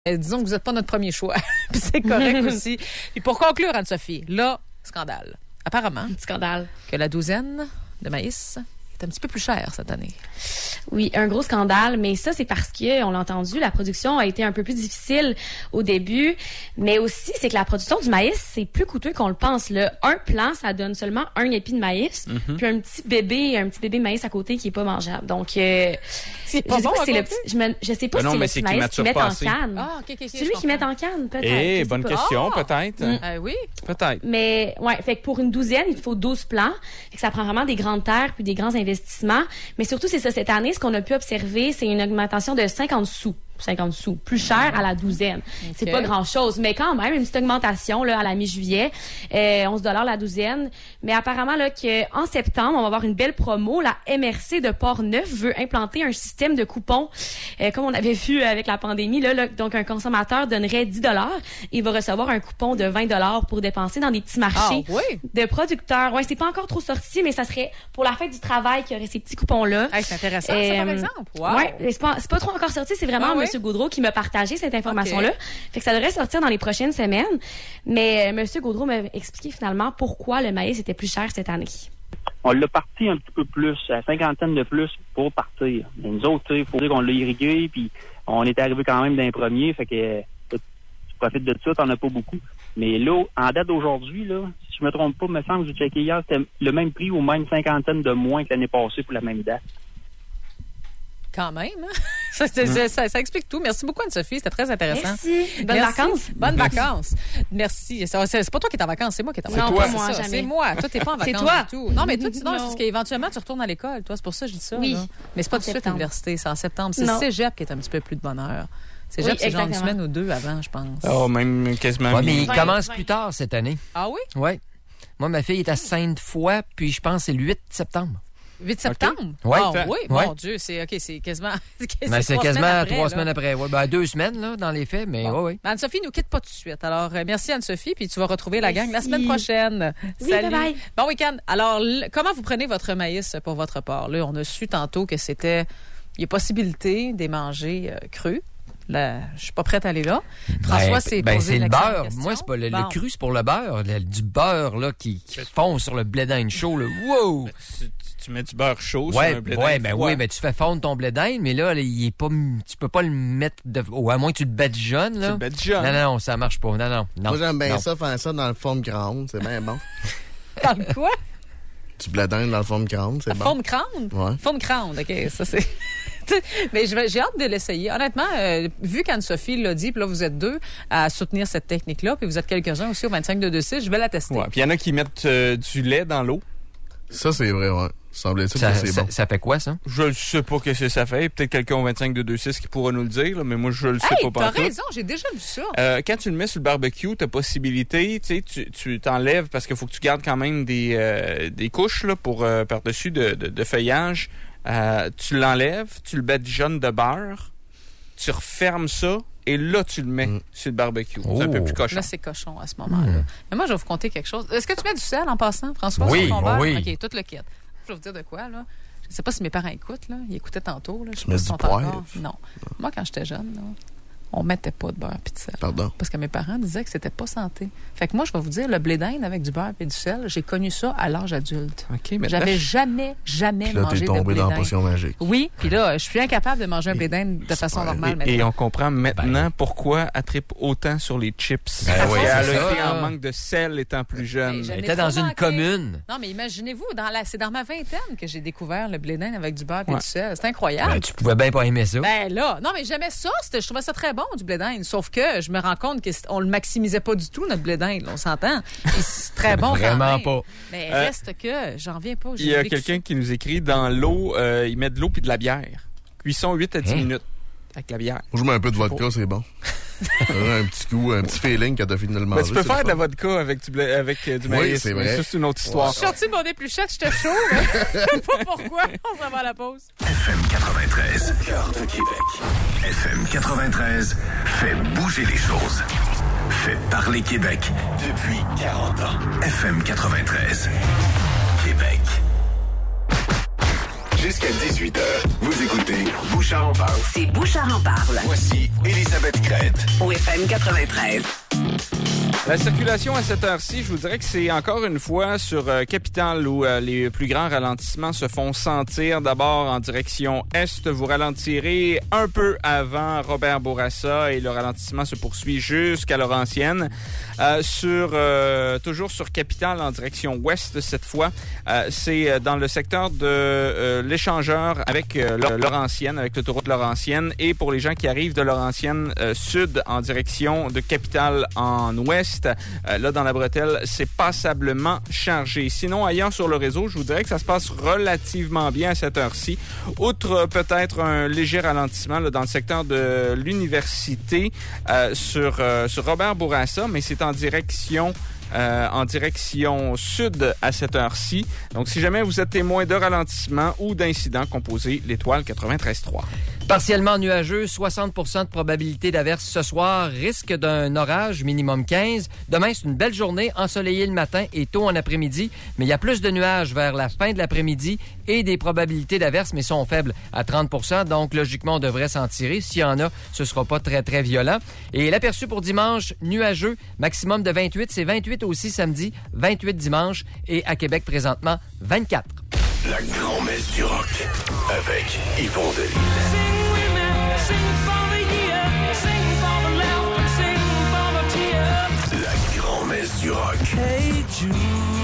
Disons que vous n'êtes pas notre premier choix. Puis c'est correct aussi. Puis pour conclure, Anne-Sophie, là, scandale. Apparemment, Scandale. que la douzaine de maïs est un petit peu plus chère cette année. Oui, un gros scandale, mais ça, c'est parce que, on l'a entendu, la production a été un peu plus difficile au début, mais aussi, c'est que la production du maïs, c'est plus coûteux qu'on le pense, là. Un plant, ça donne seulement un épi de maïs, puis un petit bébé maïs à côté qui est pas mangeable. Donc, c'est pas bon, je sais pas si c'est le petit maïs qu'ils mettent en canne. Ah, OK. C'est lui qui met en canne, peut-être. Eh, bonne question, peut-être. Oui. Peut-être. Mais, ouais, fait que pour une douzaine, il faut 12 plants. Fait que ça prend vraiment des grandes terres puis des grands investissements. Mais surtout, c'est ça, cette année, ce qu'on a pu observer, c'est une augmentation de 50 sous. Plus cher à la douzaine. Okay. C'est pas grand-chose, mais quand même, une petite augmentation là, à la mi-juillet, 11 $ la douzaine. Mais apparemment, là, qu'en septembre, on va avoir une belle promo. La MRC de Portneuf veut implanter un système de coupons, comme on avait vu avec la pandémie. Là, donc, un consommateur donnerait 10 $. Il va recevoir un coupon de 20 $ pour dépenser dans des petits marchés de producteurs. Ouais, c'est pas encore trop sorti, mais ça serait pour la fête du travail qu'il y aurait ces petits coupons-là. Hey, c'est intéressant, ça, par exemple. Wow. Ouais, c'est pas trop encore sorti. C'est vraiment M. Gaudreau qui m'a partagé cette information-là. Fait que ça devrait sortir dans les prochaines semaines. Mais M. Gaudreau m'a expliqué finalement pourquoi le maïs était plus cher cette année. On l'a parti un petit peu plus, à 50 de plus pour partir. Mais nous autres, il faut dire qu'on l'a irrigué, puis on est arrivé quand même d'un premier, fait que tu profites de ça, t'en as pas beaucoup. Mais là, en date d'aujourd'hui, là, si je me trompe pas, me semble que j'ai checké hier, c'était le même prix ou même 50 de moins que l'année passée pour la même date. Quand même, hein? Ça explique tout. Merci beaucoup, Anne-Sophie. C'était très intéressant. Merci. Bonnes vacances. Bonnes vacances. Merci. C'est pas toi qui es en vacances, c'est moi qui est en vacances. Non, pas moi, jamais. C'est moi. Toi, t'es pas en vacances c'est toi. du tout. Non, mais toi, c'est parce qu'éventuellement, tu retournes à l'école. Toi, c'est pour ça que je dis ça. Oui. Là. Mais c'est pas tout de suite l'université. C'est en septembre. C'est Cégep qui est un petit peu plus de bonheur. Cégep, c'est genre une semaine ou deux avant, je pense. Oh, même quasiment. Oui, mais il commence plus tard cette année. Ah oui? Oui. Moi, ma fille est à Sainte-Foy, puis je pense que c'est le 8 septembre. 8 septembre? Okay. Ouais. Ah oui, mon Dieu, c'est quasiment... c'est quasiment 3 semaines après. Ouais, 2 semaines, là, dans les faits, mais oui. Anne-Sophie nous quitte pas tout de suite. Alors, merci Anne-Sophie, puis tu vas retrouver la gang la semaine prochaine. Oui, salut. bye-bye. Bon week-end. Alors, comment vous prenez votre maïs pour votre porc? Là, on a su tantôt que c'était... Il y a possibilité de les manger crus. Là, je suis pas prête à aller là. François, c'est c'est le beurre. Moi, c'est pas le cru, c'est pour le beurre. Du beurre là qui fond sur le blé d'Inde chaud. Là. Wow! Tu mets du beurre chaud sur un blé d'Inde. Oui, mais tu fais fondre ton blé d'Inde, mais là, il est pas, tu peux pas le mettre à moins que tu le badigeonnes. Là. Tu le badigeonnes. Non, ça marche pas. Non. Moi, j'aime bien ça, faire ça dans le fond de crâne. C'est bien bon. Dans le quoi? Du blé d'Inde dans le fond de crâne, c'est bon. Fond de crâne? Ouais. Fond de crâne, OK, ça c'est... Mais j'ai hâte de l'essayer. Honnêtement, vu qu'Anne-Sophie l'a dit, puis là, vous êtes 2 à soutenir cette technique-là, puis vous êtes quelques-uns aussi au 25-226, je vais la tester. Ouais, puis il y en a qui mettent du lait dans l'eau. Ça, c'est vrai, ouais. Semblait-il que c'est bon. Ça fait quoi, ça? Je ne sais pas ce que ça fait. Peut-être quelqu'un au 25-226 qui pourra nous le dire, là, mais moi, je le sais pas t'as partout. raison, j'ai déjà vu ça. Quand tu le mets sur le barbecue, tu as possibilité, tu t'enlèves parce qu'il faut que tu gardes quand même des couches là, pour par-dessus de feuillage. Tu l'enlèves, tu le badigeonnes de beurre, tu refermes ça, et là, tu le mais sur le barbecue. Oh. C'est un peu plus cochon. Là, c'est cochon à ce moment-là. Mais moi, je vais vous conter quelque chose. Est-ce que tu mets du sel en passant, François? Oui, sur ton beurre? oui. OK, tout le kit. Je vais vous dire de quoi, là. Je ne sais pas si mes parents écoutent, là. Ils écoutaient tantôt, là. Tu mets du poivre? Non. Moi, quand j'étais jeune, là, on mettait pas de beurre et de sel. Pardon? Parce que mes parents disaient que c'était pas santé. Fait que moi, je vais vous dire, le blé d'Inde avec du beurre et du sel, j'ai connu ça à l'âge adulte. OK, mais j'avais jamais puis là, mangé t'es de blé tombé dans la d'Inde. potion magique. Oui, puis là, je suis incapable de manger un blé d'Inde de façon normale maintenant. Et on comprend maintenant pourquoi elle tripe autant sur les chips. Oui, elle a c'est ça. été en manque de sel étant plus jeune. Mais Elle était dans une commune. Non, mais imaginez-vous, c'est dans ma vingtaine que j'ai découvert le blé d'Inde avec du beurre et du sel. C'est incroyable. Ben, tu pouvais bien pas aimer ça. Ben là, non, mais j'aimais ça. Je trouvais ça très bon, du blé d'Inde. Sauf que je me rends compte qu'on le maximisait pas du tout, notre blé d'Inde. On s'entend. C'est très bon. Vraiment quand même. pas. Mais reste que j'en viens pas. Il y a quelqu'un qui nous écrit dans l'eau, il met de l'eau puis de la bière. Cuisson 8 à 10 minutes avec la bière. Moi, je mets un peu de vodka, c'est bon. Un petit coup, un petit feeling quand t'as fini de le manger. Mais tu peux faire de la vodka avec du maïs. Oui, c'est vrai. Ça, c'est une autre histoire. Je suis sortie de mon épluchette, j'étais chaud. Je sais pas pourquoi. On s'en va à la pause. FM 93, cœur de Québec. FM 93 fait bouger les choses. Fait parler Québec depuis 40 ans. FM 93, Québec. Jusqu'à 18h, vous écoutez Bouchard en parle. C'est Bouchard en parle. Voici Elisabeth Crête. Au FM 93. La circulation à cette heure-ci, je vous dirais que c'est encore une fois sur Capitale où les plus grands ralentissements se font sentir. D'abord en direction est, vous ralentirez un peu avant Robert Bourassa et le ralentissement se poursuit jusqu'à Laurentienne. Toujours sur Capitale en direction ouest cette fois, c'est dans le secteur de l'échangeur avec Laurentienne, avec l'autoroute Laurentienne. Et pour les gens qui arrivent de Laurentienne sud en direction de Capitale en ouest, là, dans la bretelle, c'est passablement chargé. Sinon, ailleurs sur le réseau, je vous dirais que ça se passe relativement bien à cette heure-ci. Outre peut-être un léger ralentissement là, dans le secteur de l'université sur Robert Bourassa, mais c'est en direction sud à cette heure-ci. Donc, si jamais vous êtes témoin de ralentissement ou d'incident, composez l'étoile 93.3. Partiellement nuageux, 60% de probabilité d'averse ce soir, risque d'un orage, minimum 15. Demain, c'est une belle journée, ensoleillée le matin et tôt en après-midi, mais il y a plus de nuages vers la fin de l'après-midi et des probabilités d'averse, mais sont faibles à 30%, donc logiquement, on devrait s'en tirer. S'il y en a, ce sera pas très, très violent. Et l'aperçu pour dimanche, nuageux, maximum de 28, c'est 28 aussi samedi, 28 dimanche et à Québec présentement, 24. La grand-messe du rock avec Yvon Delisle. La grand-messe du rock. Hey Jude,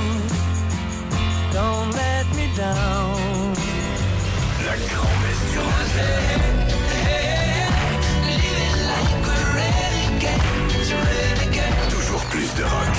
don't let me down. La grand-messe du rock. Toujours plus de rock.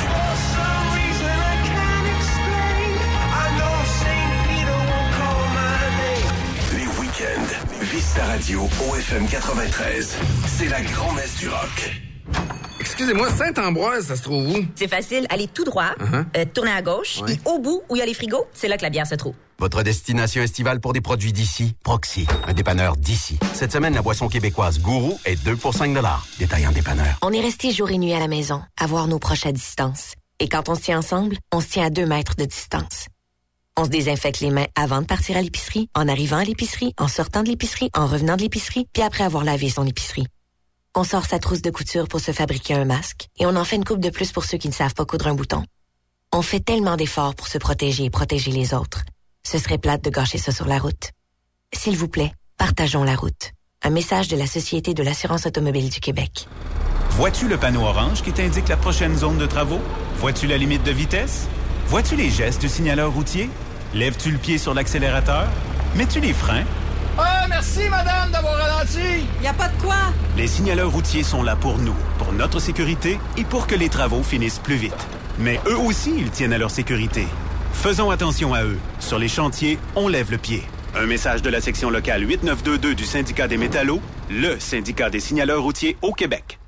Vista Radio OFM 93. C'est la grand-messe du rock. Excusez-moi, Saint-Ambroise, ça se trouve où? C'est facile, allez tout droit, tournez à gauche, et au bout, où il y a les frigos, c'est là que la bière se trouve. Votre destination estivale pour des produits d'ici? Proxy, un dépanneur d'ici. Cette semaine, la boisson québécoise Gourou est 2 pour 5 $. Détail en dépanneur. On est resté jour et nuit à la maison, à voir nos proches à distance. Et quand on se tient ensemble, on se tient à 2 mètres de distance. On se désinfecte les mains avant de partir à l'épicerie, en arrivant à l'épicerie, en sortant de l'épicerie, en revenant de l'épicerie, puis après avoir lavé son épicerie. On sort sa trousse de couture pour se fabriquer un masque, et on en fait une coupe de plus pour ceux qui ne savent pas coudre un bouton. On fait tellement d'efforts pour se protéger et protéger les autres. Ce serait plate de gâcher ça sur la route. S'il vous plaît, partageons la route. Un message de la Société de l'assurance automobile du Québec. Vois-tu le panneau orange qui t'indique la prochaine zone de travaux? Vois-tu la limite de vitesse? Vois-tu les gestes du signaleur routier? Lèves-tu le pied sur l'accélérateur? Mets-tu les freins? Ah, merci, madame, d'avoir ralenti! Y a pas de quoi! Les signaleurs routiers sont là pour nous, pour notre sécurité et pour que les travaux finissent plus vite. Mais eux aussi, ils tiennent à leur sécurité. Faisons attention à eux. Sur les chantiers, on lève le pied. Un message de la section locale 8922 du syndicat des métallos, le syndicat des signaleurs routiers au Québec.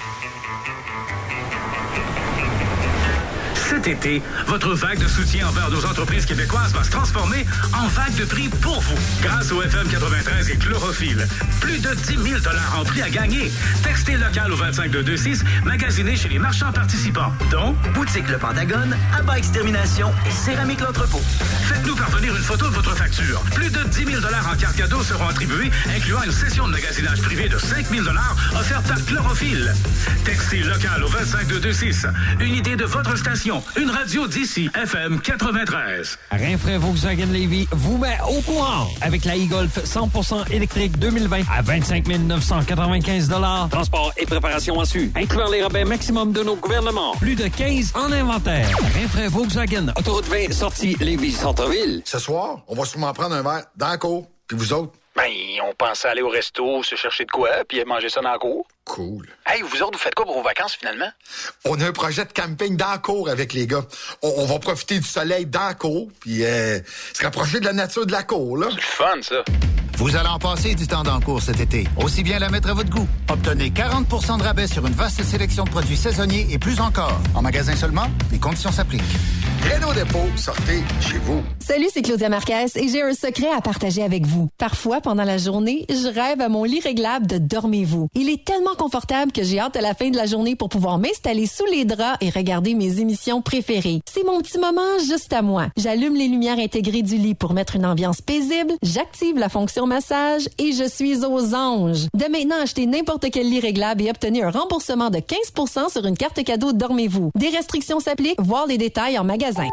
Cet été, votre vague de soutien envers nos entreprises québécoises va se transformer en vague de prix pour vous. Grâce au FM 93 et Chlorophylle. Plus de 10 000 $ en prix à gagner. Textez local au 25226, magasinez chez les marchands participants, dont Boutique Le Pentagone, Abba Extermination et Céramique L'Entrepôt. Faites-nous parvenir une photo de votre facture. Plus de 10 000 $ en cartes cadeaux seront attribués, incluant une session de magasinage privé de 5 000 $ offerte par Chlorophylle. Textez local au 25226. Une idée de votre station. Une radio d'ici, FM 93. Rinfraie Volkswagen Lévis vous met au courant avec la e-Golf 100% électrique 2020 à 25 995 $. Transport et préparation en su, incluant les rabais maximum de nos gouvernements. Plus de 15 en inventaire. Rinfraie Volkswagen, autoroute 20, sortie Lévis-Centreville. Ce soir, on va sûrement prendre un verre dans la cour. Puis vous autres? Ben, on pensait aller au resto, se chercher de quoi, puis manger ça dans la cour. Cool. Hey, vous autres, vous faites quoi pour vos vacances, finalement? On a un projet de camping dans la cour avec les gars. On va profiter du soleil dans la cour, puis se rapprocher de la nature de la cour, là. C'est le fun, ça. Vous allez en passer du temps dans la cour cet été. Aussi bien la mettre à votre goût. Obtenez 40 % de rabais sur une vaste sélection de produits saisonniers et plus encore. En magasin seulement, les conditions s'appliquent. Renault Dépôt, sortez chez vous. Salut, c'est Claudia Marquez et j'ai un secret à partager avec vous. Parfois, pendant la journée, je rêve à mon lit réglable de Dormez-vous. Il est tellement confortable que j'ai hâte à la fin de la journée pour pouvoir m'installer sous les draps et regarder mes émissions préférées. C'est mon petit moment juste à moi. J'allume les lumières intégrées du lit pour mettre une ambiance paisible, j'active la fonction massage et je suis aux anges. Dès maintenant, achetez n'importe quel lit réglable et obtenez un remboursement de 15% sur une carte cadeau Dormez-vous. Des restrictions s'appliquent, voir les détails en magasin.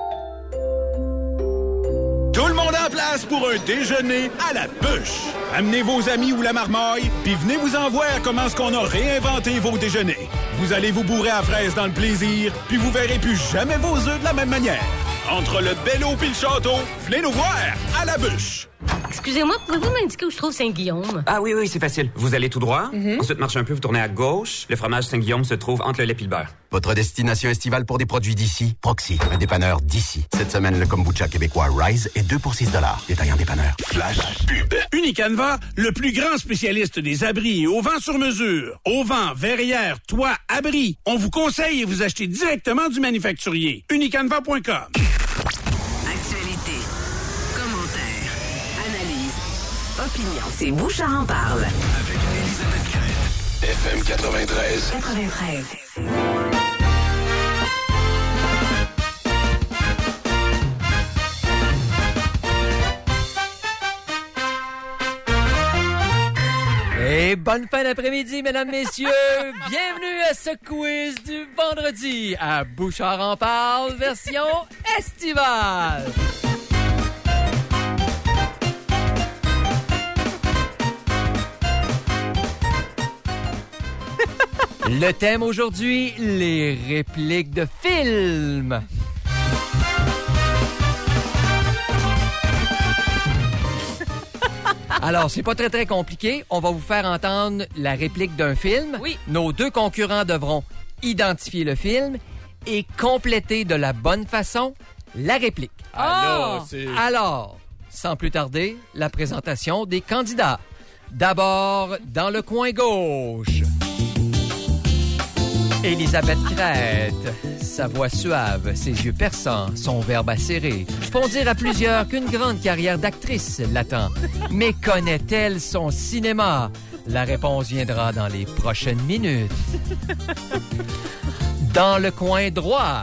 Tout le monde en place pour un déjeuner à la bûche. Amenez vos amis ou la marmaille, puis venez vous en voir comment est-ce qu'on a réinventé vos déjeuners. Vous allez vous bourrer à fraises dans le plaisir, puis vous verrez plus jamais vos œufs de la même manière. Entre le Bello puis le château, venez nous voir à la bûche. Excusez-moi, pouvez-vous m'indiquer où je trouve Saint-Guillaume? Ah oui, c'est facile. Vous allez tout droit, ensuite marchez un peu, vous tournez à gauche. Le fromage Saint-Guillaume se trouve entre le lait et le beurre. Votre destination estivale pour des produits d'ici, Proxy, un dépanneur d'ici. Cette semaine, le kombucha québécois Rise est 2 pour $6. Détaillant dépanneur. Flash pub. Unicanva, le plus grand spécialiste des abris et auvents sur mesure. Auvents, verrières, toits, abris. On vous conseille et vous achetez directement du manufacturier. Unicanva.com. Actualité, commentaires, analyse, opinion. C'est Bouchard en parle. Avec Elisabeth Crête. FM 93. 93. Et bonne fin d'après-midi, mesdames, messieurs. Bienvenue à ce quiz du vendredi à Bouchard en parle, version estivale. Le thème aujourd'hui, les répliques de films. Alors, c'est pas très, très compliqué. On va vous faire entendre la réplique d'un film. Oui. Nos deux concurrents devront identifier le film et compléter de la bonne façon la réplique. Alors, sans plus tarder, la présentation des candidats. D'abord, dans le coin gauche, Elisabeth Crête. Sa voix suave, ses yeux perçants, son verbe acéré font dire à plusieurs qu'une grande carrière d'actrice l'attend. Mais connaît-elle son cinéma? La réponse viendra dans les prochaines minutes. Dans le coin droit,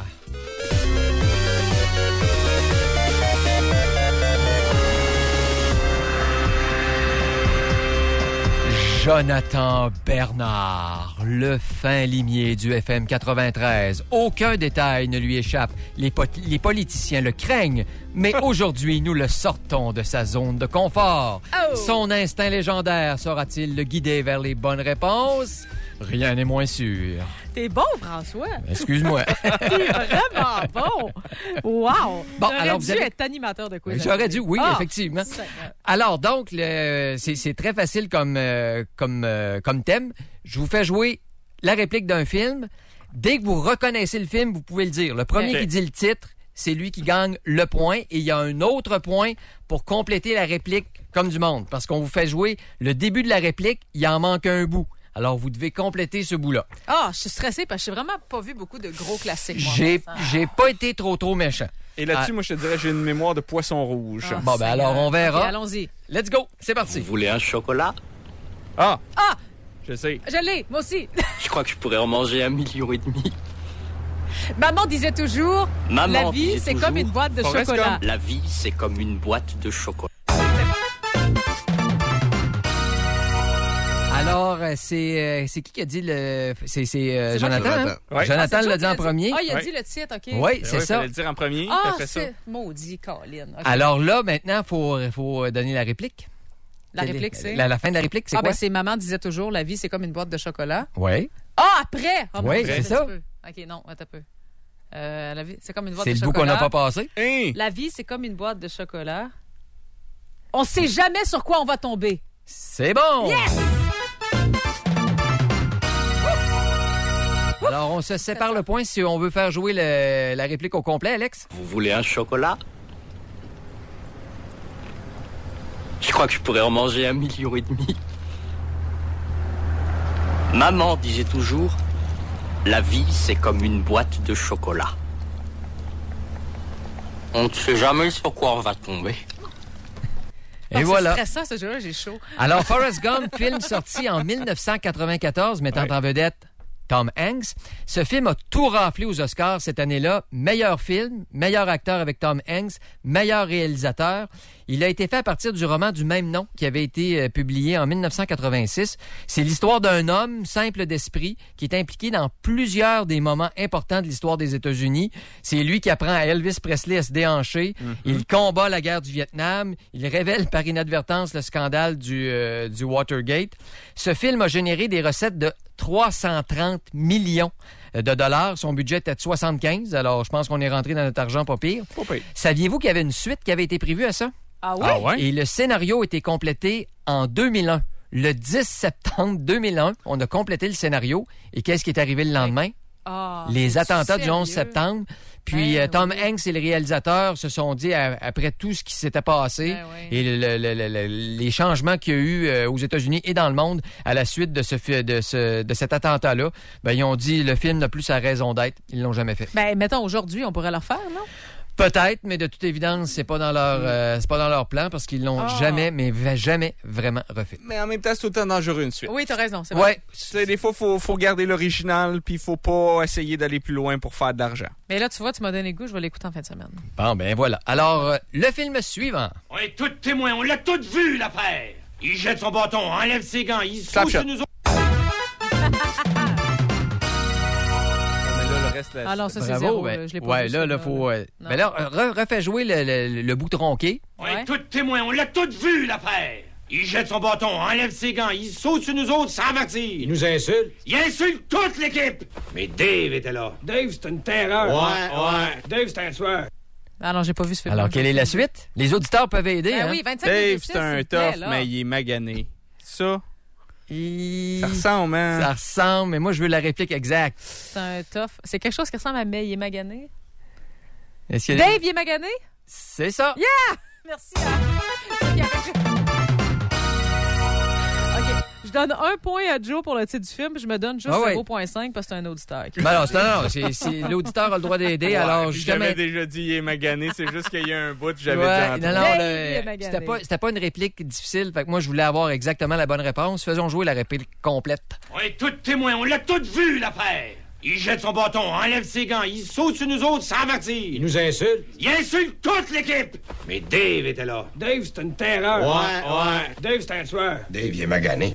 Jonathan Bernard, le fin limier du FM 93. Aucun détail ne lui échappe. Les politiciens le craignent, mais aujourd'hui, nous le sortons de sa zone de confort. Oh! Son instinct légendaire saura-t-il le guider vers les bonnes réponses? Rien n'est moins sûr. T'es bon, François. Excuse-moi. T'es vraiment bon. Wow. Bon, J'aurais alors, dû vous avez... être animateur de quiz. J'aurais dû, oui, effectivement. Alors, donc, c'est très facile comme thème. Je vous fais jouer la réplique d'un film. Dès que vous reconnaissez le film, vous pouvez le dire. Le premier qui dit le titre, c'est lui qui gagne le point. Et il y a un autre point pour compléter la réplique comme du monde. Parce qu'on vous fait jouer le début de la réplique, il en manque un bout. Alors, vous devez compléter ce bout-là. Ah, je suis stressée parce que j'ai vraiment pas vu beaucoup de gros classiques. J'ai pas été trop méchant. Et là-dessus, moi, je te dirais, j'ai une mémoire de poisson rouge. Bon, ben alors, on verra. Okay, allons-y. Let's go. C'est parti. Vous voulez un chocolat? Ah! Je sais. Je l'ai, moi aussi. Je crois que je pourrais en manger 1,5 million. Maman disait toujours, Maman la vie, c'est comme une boîte de chocolat. La vie, c'est comme une boîte de chocolat. Alors, c'est qui a dit le... C'est Jonathan, hein? Ouais. Jonathan l'a dit en premier. Ah, il a dit le titre, OK. Oui, c'est ça. Il fallait le dire en premier, Ah, après ça. c'est maudit, Colin. Okay. Alors là, maintenant, il faut donner la réplique. La réplique, c'est? La fin de la réplique, c'est quoi? Ben, c'est maman disait toujours, la vie, c'est comme une boîte de chocolat. Oui. Ah, après! Oh, oui, c'est ça. OK, non, attends un peu. La vie, c'est comme une boîte de chocolat. C'est le bout qu'on n'a pas passé. Hey. La vie, c'est comme une boîte de chocolat. On sait jamais sur quoi on va tomber. C'est bon! Yes! Alors, on se sépare le point si on veut faire jouer la réplique au complet, Alex. Vous voulez un chocolat? Je crois que je pourrais en manger 1,5 million. Maman disait toujours, la vie, c'est comme une boîte de chocolat. On ne sait jamais sur quoi on va tomber. Et voilà. C'est stressant, ce jeu-là, j'ai chaud. Alors, Forrest Gump, film sorti en 1994, mettant en vedette Tom Hanks. Ce film a tout raflé aux Oscars cette année-là. Meilleur film, meilleur acteur avec Tom Hanks, meilleur réalisateur. Il a été fait à partir du roman du même nom qui avait été publié en 1986. C'est l'histoire d'un homme simple d'esprit qui est impliqué dans plusieurs des moments importants de l'histoire des États-Unis. C'est lui qui apprend à Elvis Presley à se déhancher. Il combat la guerre du Vietnam. Il révèle par inadvertance le scandale du Watergate. Ce film a généré des recettes de 330 millions de dollars. Son budget était de 75. Alors, je pense qu'on est rentré dans notre argent pas pire. Saviez-vous qu'il y avait une suite qui avait été prévue à ça? Ah oui? Ah ouais? Et le scénario a été complété en 2001. Le 10 septembre 2001, on a complété le scénario. Et qu'est-ce qui est arrivé le lendemain? Les attentats du 11 septembre. Puis Tom Hanks et le réalisateur se sont dit, après tout ce qui s'était passé et les changements qu'il y a eu aux États-Unis et dans le monde à la suite de cet attentat-là, ils ont dit, le film n'a plus sa raison d'être. Ils l'ont jamais fait. Mettons, aujourd'hui, on pourrait le refaire, non? Peut-être, mais de toute évidence, c'est pas dans leur plan parce qu'ils l'ont jamais vraiment refait. Mais en même temps, c'est autant dangereux une suite. Oui, t'as raison, c'est vrai. Ouais. Des fois, faut garder l'original, puis faut pas essayer d'aller plus loin pour faire de l'argent. Mais là, tu vois, tu m'as donné le goût, je vais l'écouter en fin de semaine. Bon, ben voilà. Alors, le film suivant. On est tous témoins, on l'a tous vu, l'affaire. Il jette son bâton, enlève ses gants, il saute sur nous autres. Ah non, ça, c'est bravo, zéro. Ben, je l'ai pas vu. Là, faut... Mais là, refais jouer le bout tronqué. On est tous témoins, on l'a tous vu, l'affaire. Il jette son bâton, enlève ses gants, il saute sur nous autres sans avertir. Il nous insulte. Il insulte toute l'équipe. Mais Dave était là. Dave, c'est une terreur. Ouais. Dave, c'est un tueur. Ah non, j'ai pas vu ce film. Alors, quelle est la suite? Les auditeurs peuvent aider. Oui, 25 Dave, c'est un tough, mais il est magané. Ça... Ça ressemble, hein? Ça ressemble, mais moi, je veux la réplique exacte. C'est un tough. C'est quelque chose qui ressemble à mais il est magané. Dave, il est magané? C'est ça. Yeah! Merci. OK. Je donne 1 point à Joe pour le titre du film, puis je me donne juste 0.5 parce que c'est un auditeur. Non, l'auditeur a le droit d'aider. Alors, j'avais déjà dit il est magané, c'est juste qu'il y a un bout que j'avais dit c'était pas une réplique difficile. Fait que moi, je voulais avoir exactement la bonne réponse. Faisons jouer la réplique complète. On est tous témoins, on l'a tous vu, l'affaire. Il jette son bâton, enlève ses gants, il saute sur nous autres sans avertir. Il nous insulte. Il insulte toute l'équipe. Mais Dave était là. Dave, c'est une terreur. Ouais. Dave, c'est un tueur. Dave, il est magané.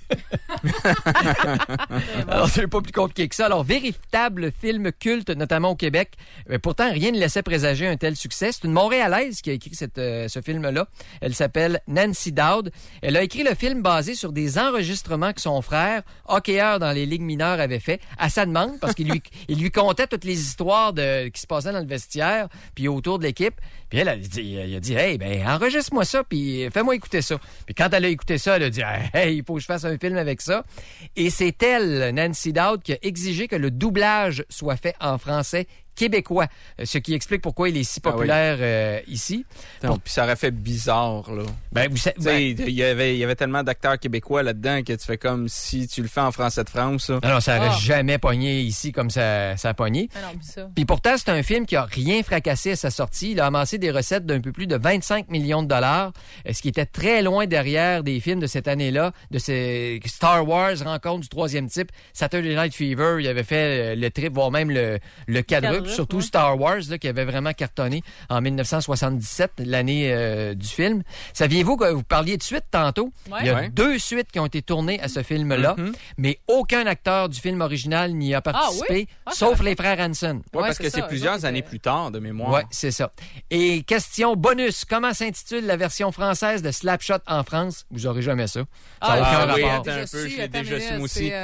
Alors, c'est pas plus compliqué que ça. Alors, véritable film culte, notamment au Québec. Mais pourtant, rien ne laissait présager un tel succès. C'est une Montréalaise qui a écrit ce film-là. Elle s'appelle Nancy Dowd. Elle a écrit le film basé sur des enregistrements que son frère, hockeyeur dans les ligues mineures, avait fait à sa demande parce qu'il lui contait toutes les histoires qui se passaient dans le vestiaire puis autour de l'équipe. Puis elle a dit, hey, enregistre-moi ça puis fais-moi écouter ça. Puis quand elle a écouté ça, elle a dit, hey, il faut que je fasse un film avec ça. Et c'est elle, Nancy Dowd, qui a exigé que le doublage soit fait en français québécois, ce qui explique pourquoi il est si populaire ici. Puis ça aurait fait bizarre, là. Il y avait tellement d'acteurs québécois là-dedans que tu fais comme si tu le fais en français de France. Alors, ça n'aurait jamais pogné ici comme ça a pogné. Puis pourtant, c'est un film qui a rien fracassé à sa sortie. Il a amassé des recettes d'un peu plus de 25 millions de dollars, ce qui était très loin derrière des films de cette année-là, de ces Star Wars, Rencontre du troisième type, Saturday Night Fever, il avait fait le trip, voire même le quadruple. Surtout Star Wars, là, qui avait vraiment cartonné en 1977, l'année du film. Saviez-vous que vous parliez de suite tantôt? Il y a 2 suites qui ont été tournées à ce film-là, mais aucun acteur du film original n'y a participé, sauf les frères Hanson. Oui, parce que c'est plusieurs années plus tard, de mémoire. Oui, c'est ça. Et question bonus, comment s'intitule la version française de Slapshot en France? Vous n'aurez jamais ça. Ça n'a aucun rapport. Attends un peu, je l'ai déjà su, moi aussi.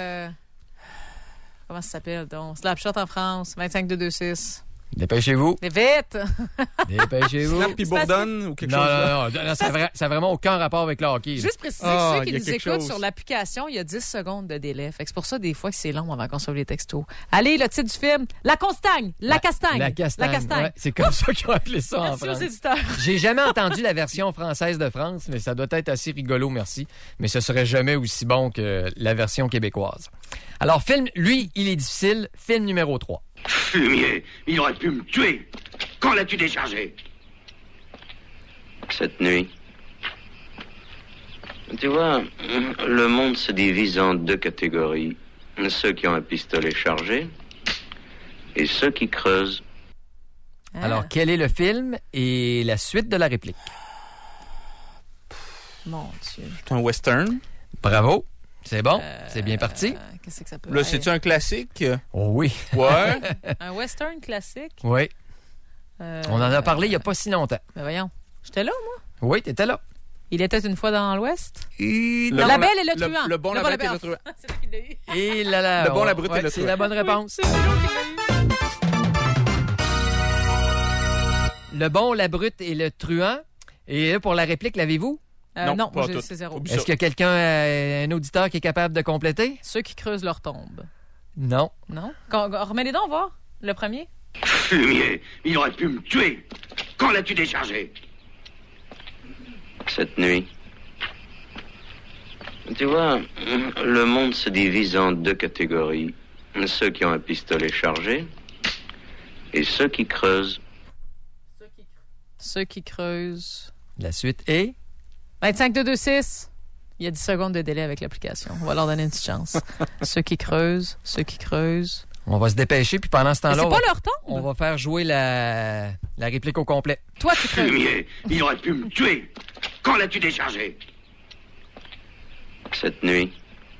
Comment ça s'appelle, donc? Slapshot en France, 25-226. Dépêchez-vous. Vite! Dépêchez-vous. Snap puis Bourdonne ou quelque chose? Non, ça n'a vraiment aucun rapport avec le hockey. Juste préciser que ceux qui nous écoutent sur l'application, il y a 10 secondes de délai. Fait que c'est pour ça, des fois, que c'est long avant qu'on sauve les textos. Allez, le titre du film, La Castagne. La Castagne. Ouais, c'est comme ça qu'ils ont appelé ça en France. Merci aux éditeurs. J'ai jamais entendu la version française de France, mais ça doit être assez rigolo, merci. Mais ce serait jamais aussi bon que la version québécoise. Alors, film, lui, il est difficile. Film numéro 3. Fumier, il aurait pu me tuer. Quand l'as-tu déchargé? Cette nuit. Tu vois, le monde se divise en deux catégories. Ceux qui ont un pistolet chargé et ceux qui creusent. Alors, quel est le film et la suite de la réplique? Mon Dieu. C'est un western. Bravo. C'est bon. C'est bien parti. Qu'est-ce que ça peut Là, être? c'est-tu un classique? Oh oui. Ouais. Un western classique? Oui. On en a parlé il n'y a pas si longtemps. Ben voyons. J'étais là, moi? Oui, t'étais là. Il était une fois dans l'Ouest? La Belle et le truand. Le bon, la bête et le truand. C'est lui qui l'a eu. Et là, Le bon, la brute et le c'est truand. la bonne réponse. Oui, c'est lui qui l'a eu. Le bon, la brute et le truand. Et là, pour la réplique, l'avez-vous? Non, pas tout. c'est zéro. Est-ce qu'il y a quelqu'un, un auditeur qui est capable de compléter? Ceux qui creusent leur tombe. Non. Non? Remets-les donc, voir. Le premier. Fumier, il aurait pu me tuer. Quand l'as-tu déchargé? Cette nuit. Tu vois, le monde se divise en deux catégories. Ceux qui ont un pistolet chargé et ceux qui creusent. Ceux qui creusent. La suite est? 25-2-2-6. Il y a 10 secondes de délai avec l'application. On va leur donner une petite chance. Ceux qui creusent, ceux qui creusent. On va se dépêcher, puis pendant ce temps-là, c'est pas leur tombe. On va faire jouer la réplique au complet. Toi, tu creuses. Fumier, il aurait pu me tuer. Quand l'as-tu déchargé? Cette nuit.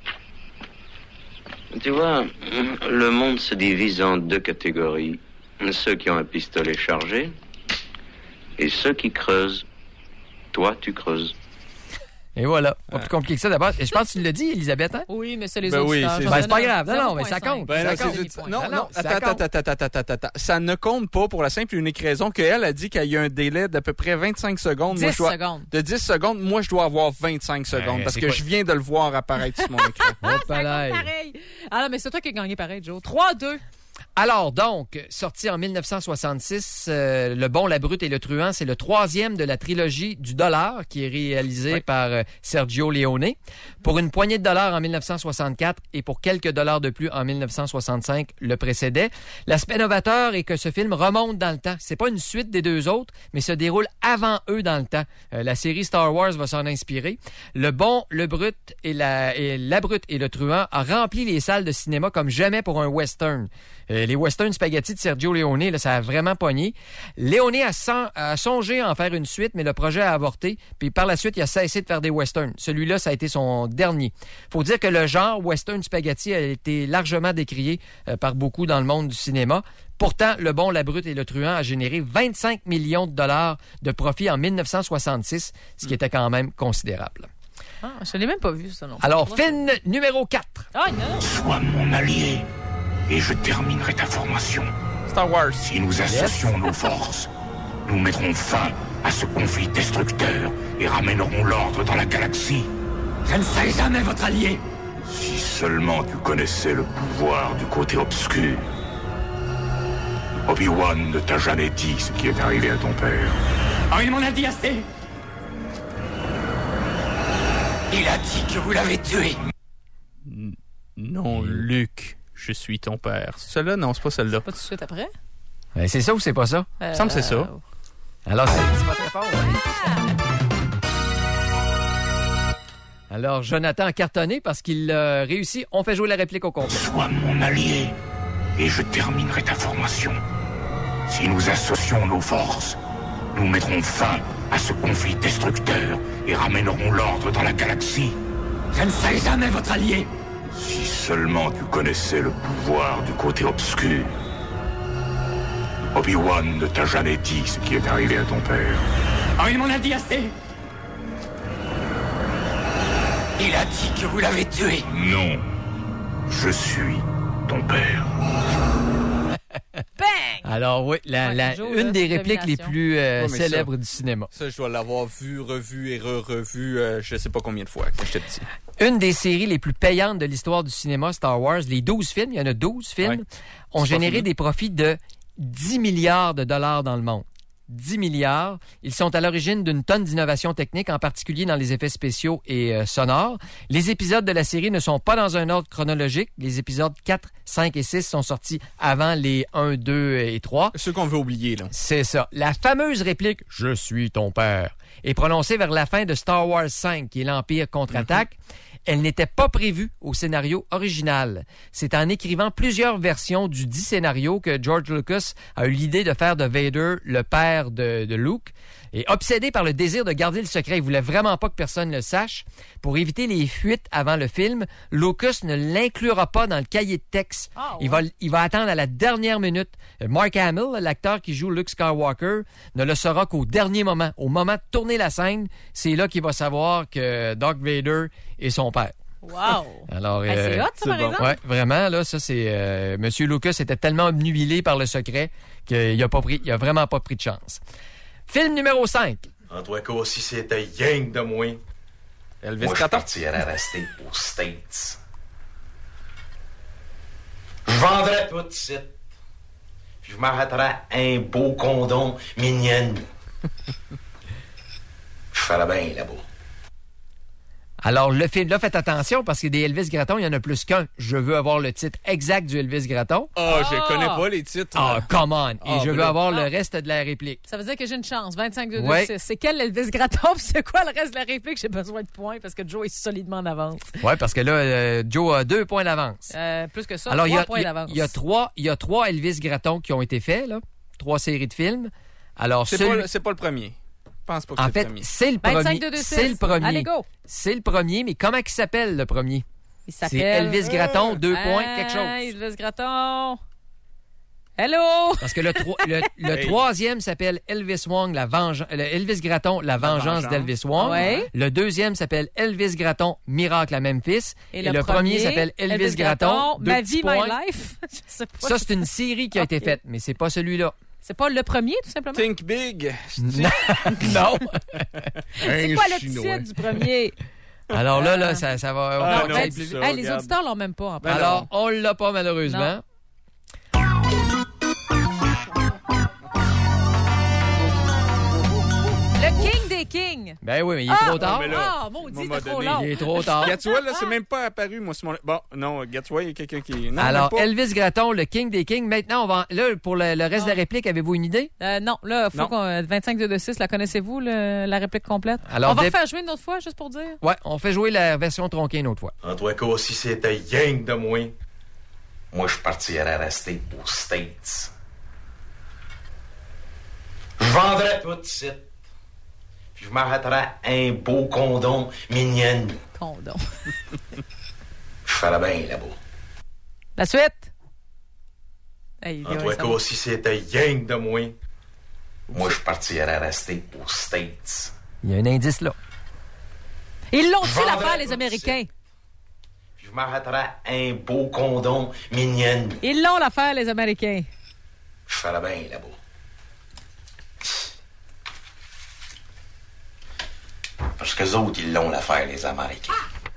Tu vois, le monde se divise en deux catégories. Ceux qui ont un pistolet chargé et ceux qui creusent. Toi, tu creuses. Et voilà. Pas plus compliqué que ça d'abord. Et je pense que tu l'as dit, Elisabeth, hein? Oui, mais c'est les Ben autres. oui, c'est pas grave. Non, mais ça compte. Ben ça non, compte. non, attends. Ça ne compte pas pour la simple et unique raison qu'elle a dit qu'il y a un délai d'à peu près 25 secondes. 10 secondes. De 10 secondes. Moi, je dois avoir 25 secondes parce que je viens de le voir apparaître sur mon écran. Ça compte pareil. Ah non, mais c'est toi qui as gagné pareil, Joe. 3-2. Alors donc, sorti en 1966, Le Bon, la Brute et le Truand, c'est le troisième de la trilogie du dollar qui est réalisé par Sergio Leone. Pour une poignée de dollars en 1964 et pour quelques dollars de plus en 1965, le précédait. L'aspect novateur est que ce film remonte dans le temps. C'est pas une suite des deux autres, mais se déroule avant eux dans le temps. La série Star Wars va s'en inspirer. Le Bon, le Brute et la Brute et le Truand a rempli les salles de cinéma comme jamais pour un western. Les western spaghetti de Sergio Leone, là, ça a vraiment pogné. Leone a songé à en faire une suite, mais le projet a avorté. Puis par la suite, il a cessé de faire des westerns. Celui-là, ça a été son dernier. Faut dire que le genre western spaghetti a été largement décrié par beaucoup dans le monde du cinéma. Pourtant, Le Bon, la Brute et le Truand a généré 25 millions de dollars de profit en 1966, ce qui était quand même considérable. Ah, je l'ai même pas vu, ça non. Alors, film numéro 4. Ah, non. Sois mon allié et je terminerai ta formation. Star Wars. Si nous associons nos forces, nous mettrons fin à ce conflit destructeur et ramènerons l'ordre dans la galaxie. Je ne serai jamais votre allié. Si seulement tu connaissais le pouvoir du côté obscur. Obi-Wan ne t'a jamais dit ce qui est arrivé à ton père. Oh, il m'en a dit assez. Il a dit que vous l'avez tué. Non, Luc. Je suis ton père. Celle-là, non, c'est pas celle-là. Pas tout de suite après? C'est ça ou c'est pas ça? Il me semble que c'est ça. Alors, c'est votre réponse. Alors, Jonathan a cartonné parce qu'il a réussi. On fait jouer la réplique au complet. Sois mon allié et je terminerai ta formation. Si nous associons nos forces, nous mettrons fin à ce conflit destructeur et ramènerons l'ordre dans la galaxie. Je ne serai jamais votre allié. Si seulement tu connaissais le pouvoir du côté obscur. Obi-Wan ne t'a jamais dit ce qui est arrivé à ton père. Oh, il m'en a dit assez. Il a dit que vous l'avez tué. Non. Je suis ton père. Bang! Alors oui, une des répliques les plus célèbres du cinéma. Ça, je dois l'avoir vu, revu et revu, je sais pas combien de fois quand j'étais petit. Une des séries les plus payantes de l'histoire du cinéma, Star Wars, les 12 films, il y en a 12 films, ont généré des profits de 10 milliards de dollars dans le monde. 10 milliards. Ils sont à l'origine d'une tonne d'innovations techniques, en particulier dans les effets spéciaux et sonores. Les épisodes de la série ne sont pas dans un ordre chronologique. Les épisodes 4, 5 et 6 sont sortis avant les 1, 2 et 3. Ceux qu'on veut oublier, là. C'est ça. La fameuse réplique « Je suis ton père » est prononcée vers la fin de Star Wars 5, qui est l'Empire contre-attaque. Elle n'était pas prévue au scénario original. C'est en écrivant plusieurs versions du dit scénario que George Lucas a eu l'idée de faire de Vader le père de Luke. Et obsédé par le désir de garder le secret, il voulait vraiment pas que personne le sache. Pour éviter les fuites avant le film, Lucas ne l'inclura pas dans le cahier de texte. Il va attendre à la dernière minute. Mark Hamill, l'acteur qui joue Luke Skywalker, ne le saura qu'au dernier moment. Au moment de tourner la scène, c'est là qu'il va savoir que Darth Vader est son père. Wow! Alors, c'est hot, ça, par exemple? Ouais, vraiment, là, ça, c'est... Monsieur Lucas était tellement obnubilé par le secret qu'il a vraiment pas pris de chance. Film numéro 5. En toi cas, si c'était gang de moi, Elvis moi, je Gratton. partirais rester aux States. Je vendrais tout ici. Puis je m'arrêterais un beau condom mignonne. Je ferais bien là-bas. Alors, le film, là, faites attention parce que des Elvis Gratton, il y en a plus qu'un. Je veux avoir le titre exact du Elvis Gratton. Je connais pas les titres. Come on! Et je veux avoir le reste de la réplique. Ça veut dire que j'ai une chance. 25-2-2-6. Ouais. C'est quel Elvis Gratton? C'est quoi le reste de la réplique? J'ai besoin de points parce que Joe est solidement en avance. Oui, parce que là, Joe a 2 points d'avance. Plus que ça, Alors, 3 points d'avance. Il y a 3 Elvis Gratton qui ont été faits, là. 3 séries de films. Alors, c'est pas le premier. Je pense pas que en c'est fait, le premier. c'est le premier. 25-2-2-6. C'est le premier. Allez, go! C'est le premier, mais comment il s'appelle, le premier? Il s'appelle... C'est Elvis Gratton, 2 points, quelque chose. Elvis Gratton! Hello! Parce que le troisième s'appelle Elvis Wong, Elvis Gratton, La vengeance d'Elvis Wong. Ouais. Le deuxième s'appelle Elvis Gratton, Miracle à Memphis. Et le premier s'appelle Elvis Gratton, Ma vie, my life. Je sais pas. Ça, c'est une série qui a été faite, mais c'est pas celui-là. C'est pas le premier, tout simplement? Think Big. Non. C'est quoi le titre du premier? Alors là, ça va... non, plus ça, vite. Hey, les auditeurs l'ont même pas. En plus. Alors, on l'a pas, malheureusement. Non. Le King des Kings. Ben oui, mais il est trop tard. Maudit, c'était trop long. Il est trop tard. Gatwa, là, c'est même pas apparu, moi. Bon, non, Gatwa, il y a quelqu'un qui... Non, alors, même pas. Elvis Gratton, le King des Kings. Maintenant, on va... Là, pour le reste de la réplique, avez-vous une idée? Non, là, il faut qu'on... 25-2-2-6, la connaissez-vous, la réplique complète? Alors, on va refaire jouer une autre fois, juste pour dire? Ouais, on fait jouer la version tronquée une autre fois. En toi cas, si c'était gang de moi, je partirais rester aux States. Je vendrais tout ici. Puis je m'arrêterais un beau condom mignonne. Condom. Je ferais bien là-bas. La suite? Hey, en toi cas, si c'était gang de moi, je partirais rester aux States. Il y a un indice là. Ils l'ont-tu l'affaire, les Américains? Puis je m'arrêterais un beau condom mignonne. Ils l'ont l'affaire, les Américains. Je ferais bien là-bas. Parce que les autres, ils l'ont l'affaire, les Américains.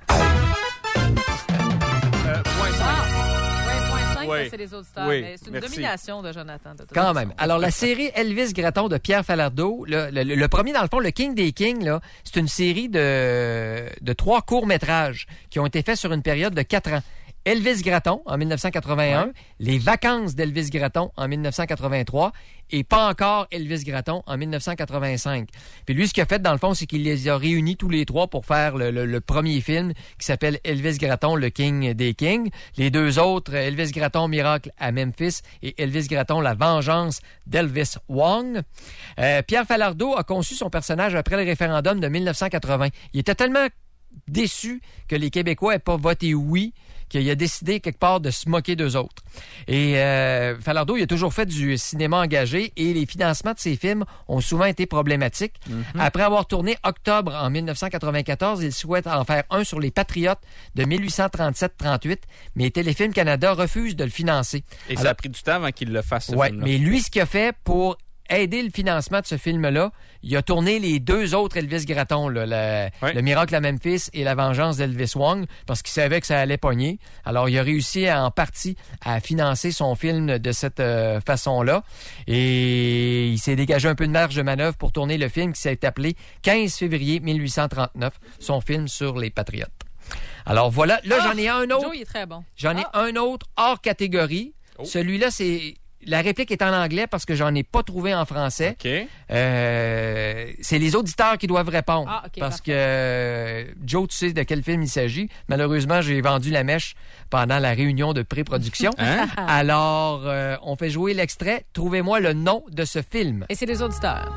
Oui. C'est les auditeurs. Oui, mais c'est une merci. Domination de Jonathan. De Quand même. Alors, la série Elvis Gratton de Pierre Falardeau, le premier, dans le fond, le King des Kings, là, c'est une série de 3 courts-métrages qui ont été faits sur une période de 4 ans. Elvis Gratton en 1981, Les vacances d'Elvis Gratton en 1983 et Pas encore Elvis Gratton en 1985. Puis lui, ce qu'il a fait, dans le fond, c'est qu'il les a réunis tous les 3 pour faire le premier film qui s'appelle Elvis Gratton, le King des Kings. Les 2 autres, Elvis Gratton, Miracle à Memphis et Elvis Gratton, La vengeance d'Elvis Wong. Pierre Falardeau a conçu son personnage après le référendum de 1980. Il était tellement déçu que les Québécois n'aient pas voté oui qu'il a décidé quelque part de se moquer d'eux autres. Et Falardeau, il a toujours fait du cinéma engagé et les financements de ses films ont souvent été problématiques. Mm-hmm. Après avoir tourné Octobre en 1994, il souhaite en faire un sur les Patriotes de 1837-38, mais Téléfilm Canada refuse de le financer. Et ça a pris du temps avant qu'il le fasse, ce ouais, film-là. Mais lui, ce qu'il a fait pour aidé le financement de ce film-là. Il a tourné les 2 autres Elvis Gratton, là, Le Miracle à Memphis et La Vengeance d'Elvis Wong, parce qu'il savait que ça allait pogner. Alors, il a réussi en partie à financer son film de cette façon-là. Et il s'est dégagé un peu de marge de manœuvre pour tourner le film qui s'est appelé 15 février 1839, son film sur les Patriotes. Alors voilà, là j'en ai un autre. Joe, il est très bon. J'en ai un autre hors catégorie. Celui-là, c'est... La réplique est en anglais parce que j'en ai pas trouvé en français. OK. C'est les auditeurs qui doivent répondre. Parce parfait. que Joe, tu sais de quel film il s'agit. Malheureusement, j'ai vendu la mèche pendant la réunion de pré-production. Alors, on fait jouer l'extrait. Trouvez-moi le nom de ce film. Et c'est les auditeurs.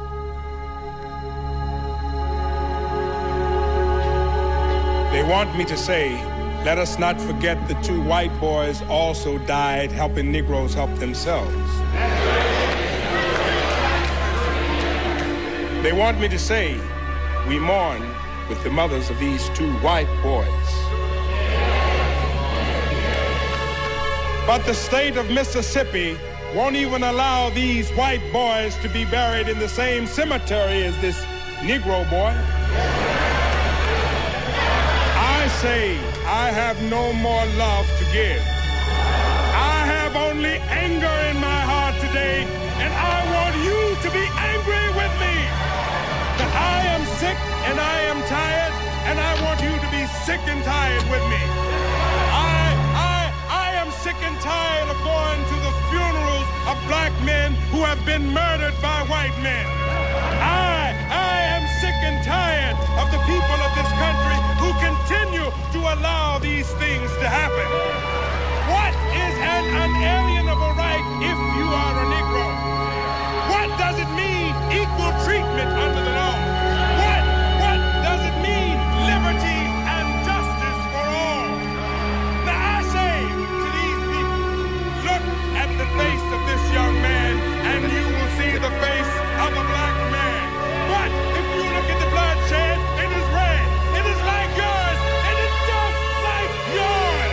They want me to say, let us not forget the 2 white boys also died helping Negroes help themselves. They want me to say, we mourn with the mothers of these 2 white boys. But the state of Mississippi won't even allow these white boys to be buried in the same cemetery as this Negro boy. I say I have no more love to give. I have only anger in my heart today, and I want you to be angry with me. That I am sick and I am tired, and I want you to be sick and tired with me. I am sick and tired of going to the funerals of black men who have been murdered by white men. I am sick and tired of the people of this country who continue to allow these things to happen. What is an unalienable right if you are a Negro? What does it mean equal treatment under the law? What does it mean liberty and justice for all? Now I say to these people, look at the face of this young man and you will see the face of a black man. But if you look at the bloodshed, it is red. It is like yours. It is just like yours.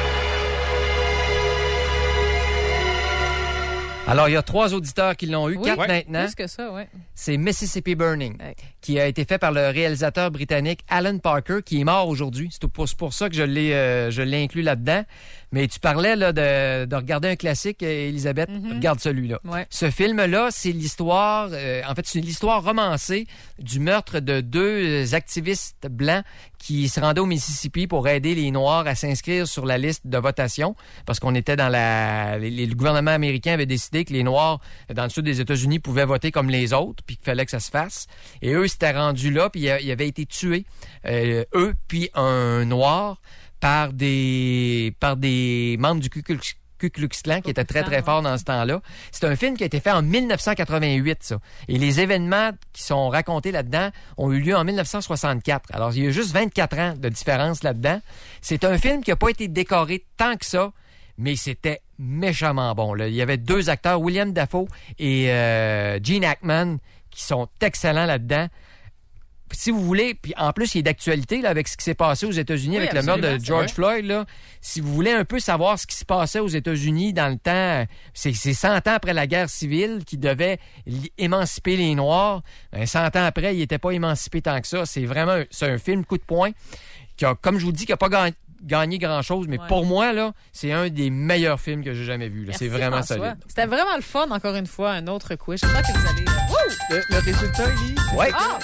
Alors, il y a 3 auditeurs qui l'ont eu, 4 maintenant. Plus que ça, oui. C'est Mississippi Burning, qui a été fait par le réalisateur britannique Alan Parker, qui est mort aujourd'hui. C'est pour ça que je l'ai inclus là-dedans. Mais tu parlais là, de regarder un classique, Elisabeth. Regarde celui-là. Ouais. Ce film-là, c'est l'histoire... en fait, c'est l'histoire romancée du meurtre de 2 activistes blancs qui se rendaient au Mississippi pour aider les Noirs à s'inscrire sur la liste de votation. Parce qu'on était dans le gouvernement américain avait décidé que les Noirs, dans le sud des États-Unis, pouvaient voter comme les autres, puis qu'il fallait que ça se fasse. Et eux, s'étaient rendus là, puis ils avaient été tués, eux, puis un Noir, par des membres du Ku Klux Klan qui étaient très, très forts dans ce temps-là. C'est un film qui a été fait en 1988, ça. Et les événements qui sont racontés là-dedans ont eu lieu en 1964. Alors, il y a juste 24 ans de différence là-dedans. C'est un film qui n'a pas été décoré tant que ça, mais c'était méchamment bon. Là. Il y avait 2 acteurs, William Dafoe et Gene Hackman, qui sont excellents là-dedans. Si vous voulez, puis en plus, il est d'actualité là, avec ce qui s'est passé aux États-Unis avec le meurtre de George Floyd. Là. Si vous voulez un peu savoir ce qui se passait aux États-Unis dans le temps, c'est 100 ans après la guerre civile qui devait émanciper les Noirs. 100 ans après, il n'était pas émancipé tant que ça. C'est un film coup de poing qui a, comme je vous dis, qui n'a pas gagné grand-chose, mais pour moi, là, c'est un des meilleurs films que j'ai jamais vu. Là. C'est vraiment solide. C'était vraiment le fun, encore une fois, un autre quiz. J'espère que vous allez... Le résultat, Élie? Oui.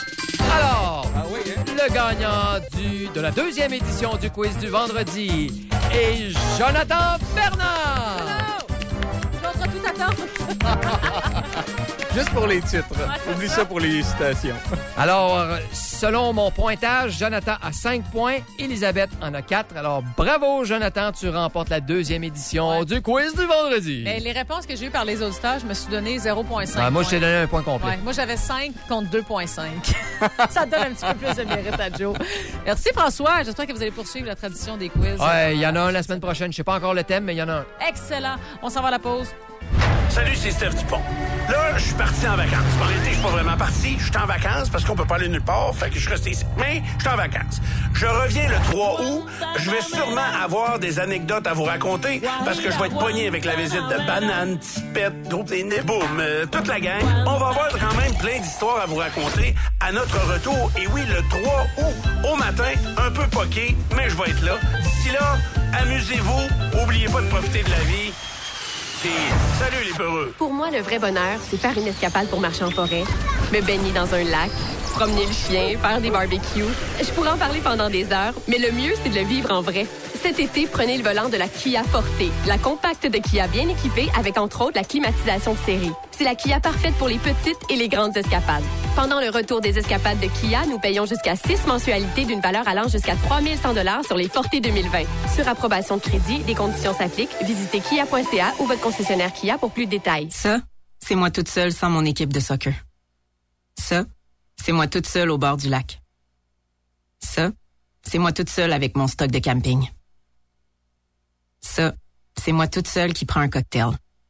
Alors, le gagnant de la 2e édition du quiz du vendredi est Jonathan Bernard. J'ose tout attendre. Juste pour les titres. Oublie ça pour les citations. Alors, selon mon pointage, Jonathan a 5 points, Elisabeth en a 4. Alors, bravo, Jonathan, tu remportes la 2e édition du quiz du vendredi. Mais les réponses que j'ai eues par les auditeurs, je me suis donné 0,5. Moi, je t'ai donné un point complet. Ouais, moi, j'avais 5 contre 2,5. Ça donne un petit peu plus de mérite à Joe. Merci, François. J'espère que vous allez poursuivre la tradition des quiz. Ouais, il y en a un la semaine prochaine. Je sais pas encore le thème, mais il y en a un. Excellent. On s'en va à la pause. Salut, c'est Steph Dupont. Là, je suis parti en vacances. En réalité, je suis pas vraiment parti. Je suis en vacances parce qu'on peut pas aller nulle part. Fait que je suis resté ici. Mais je suis en vacances. Je reviens le 3 août. Je vais sûrement avoir des anecdotes à vous raconter parce que je vais être pogné avec la visite de Banane, Tipette, Groupe des Boum, toute la gang. On va avoir quand même plein d'histoires à vous raconter à notre retour. Et oui, le 3 août, au matin, un peu poqué, mais je vais être là. D'ici là, amusez-vous. Oubliez pas de profiter de la vie. Salut les peureux! Pour moi, le vrai bonheur, c'est faire une escapade pour marcher en forêt, me baigner dans un lac, promener le chien, faire des barbecues. Je pourrais en parler pendant des heures, mais le mieux, c'est de le vivre en vrai. Cet été, prenez le volant de la Kia Forte, la compacte de Kia bien équipée avec entre autres la climatisation de série. C'est la Kia parfaite pour les petites et les grandes escapades. Pendant le retour des escapades de Kia, nous payons jusqu'à 6 mensualités d'une valeur allant jusqu'à 3 100 $ sur les Forte 2020. Sur approbation de crédit, des conditions s'appliquent. Visitez kia.ca ou votre concessionnaire Kia pour plus de détails. Ça, c'est moi toute seule sans mon équipe de soccer. Ça, c'est moi toute seule au bord du lac. Ça, c'est moi toute seule avec mon stock de camping. Ça, c'est moi toute seule qui prend un cocktail.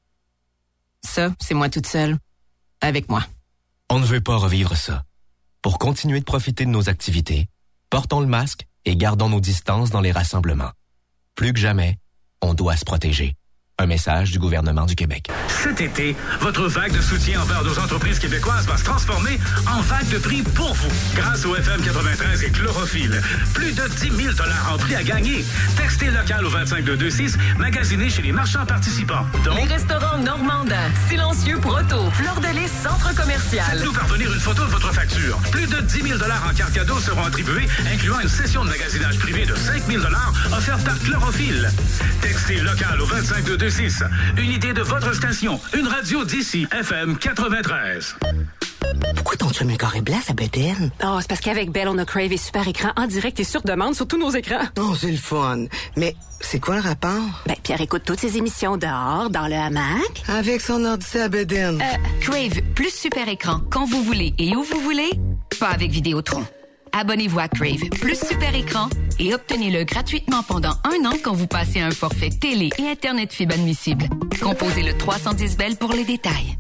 Ça, c'est moi toute seule avec moi. On ne veut pas revivre ça. Pour continuer de profiter de nos activités, portons le masque et gardons nos distances dans les rassemblements. Plus que jamais, on doit se protéger. Un message du gouvernement du Québec. Cet été, votre vague de soutien envers nos entreprises québécoises va se transformer en vague de prix pour vous. Grâce au FM 93 et Chlorophylle. Plus de 10 000 $ en prix à gagner. Textez local au 25226, magasinez chez les marchands participants. Donc, les restaurants Normandin, Silencieux Proto, Fleur de Lys Centre Commercial. Faites-nous parvenir une photo de votre facture. Plus de 10 000 $ en cartes cadeaux seront attribués, incluant une session de magasinage privé de 5 000 $ offerte par Chlorophylle. Textez local au 25226. Une idée de votre station. Une radio d'ici, FM 93. Pourquoi ton chum est carré blanc, sa bédaine? Oh, c'est parce qu'avec Bell, on a Crave et Super Écran en direct et sur demande sur tous nos écrans. Oh, c'est le fun. Mais c'est quoi le rapport? Ben, Pierre écoute toutes ses émissions dehors, dans le hamac. Avec son ordi à bédaine. Crave plus Super Écran quand vous voulez et où vous voulez, pas avec Vidéotron. Abonnez-vous à Crave plus Super Écran et obtenez-le gratuitement pendant 1 an quand vous passez un forfait télé et Internet fibre admissible. Composez le 310 Bell pour les détails.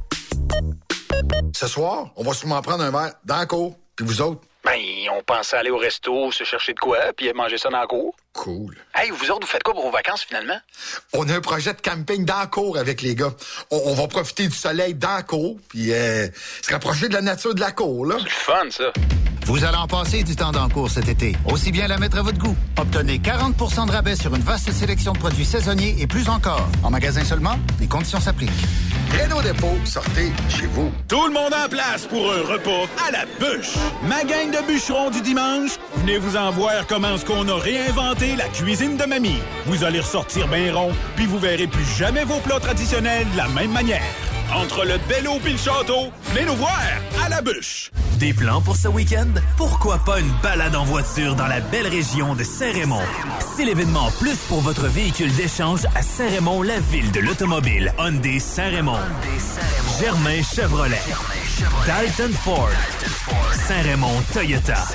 Ce soir, on va sûrement prendre un verre dans la cour. Puis vous autres? Ben, on pensait aller au resto, se chercher de quoi, puis manger ça dans la cour. Cool. Hey, vous autres, vous faites quoi pour vos vacances, finalement? On a un projet de camping dans la cour avec les gars. On va profiter du soleil dans la cour, puis se rapprocher de la nature de la cour, là. C'est le fun, ça. Vous allez en passer du temps d'encours cet été. Aussi bien la mettre à votre goût. Obtenez 40 % de rabais sur une vaste sélection de produits saisonniers et plus encore. En magasin seulement, les conditions s'appliquent. Renault Dépôt, sortez chez vous. Tout le monde en place pour un repas à la bûche. Ma gang de bûcherons du dimanche, venez vous en voir comment est-ce qu'on a réinventé la cuisine de mamie. Vous allez ressortir bien rond, puis vous verrez plus jamais vos plats traditionnels de la même manière. Entre le Bello et le château, venez nous voir à la bûche. Des plans pour ce week-end? Pourquoi pas une balade en voiture dans la belle région de Saint-Raymond? C'est l'événement plus pour votre véhicule d'échange à Saint-Raymond, la ville de l'automobile. Hyundai Saint-Raymond. Germain Chevrolet. Dalton Ford. Saint-Raymond Toyota.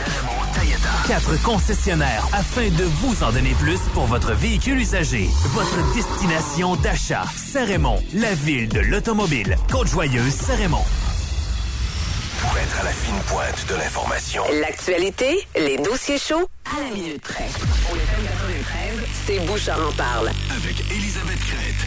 4 concessionnaires afin de vous en donner plus pour votre véhicule usagé. Votre destination d'achat. Saint-Raymond, la ville de l'automobile. Côte-Joyeuse, Saint-Raymond. Pour être à la fine pointe de l'information. L'actualité, les dossiers chauds à la minute près. Au FM 93, c'est Bouchard en parle. Avec Elisabeth Crête.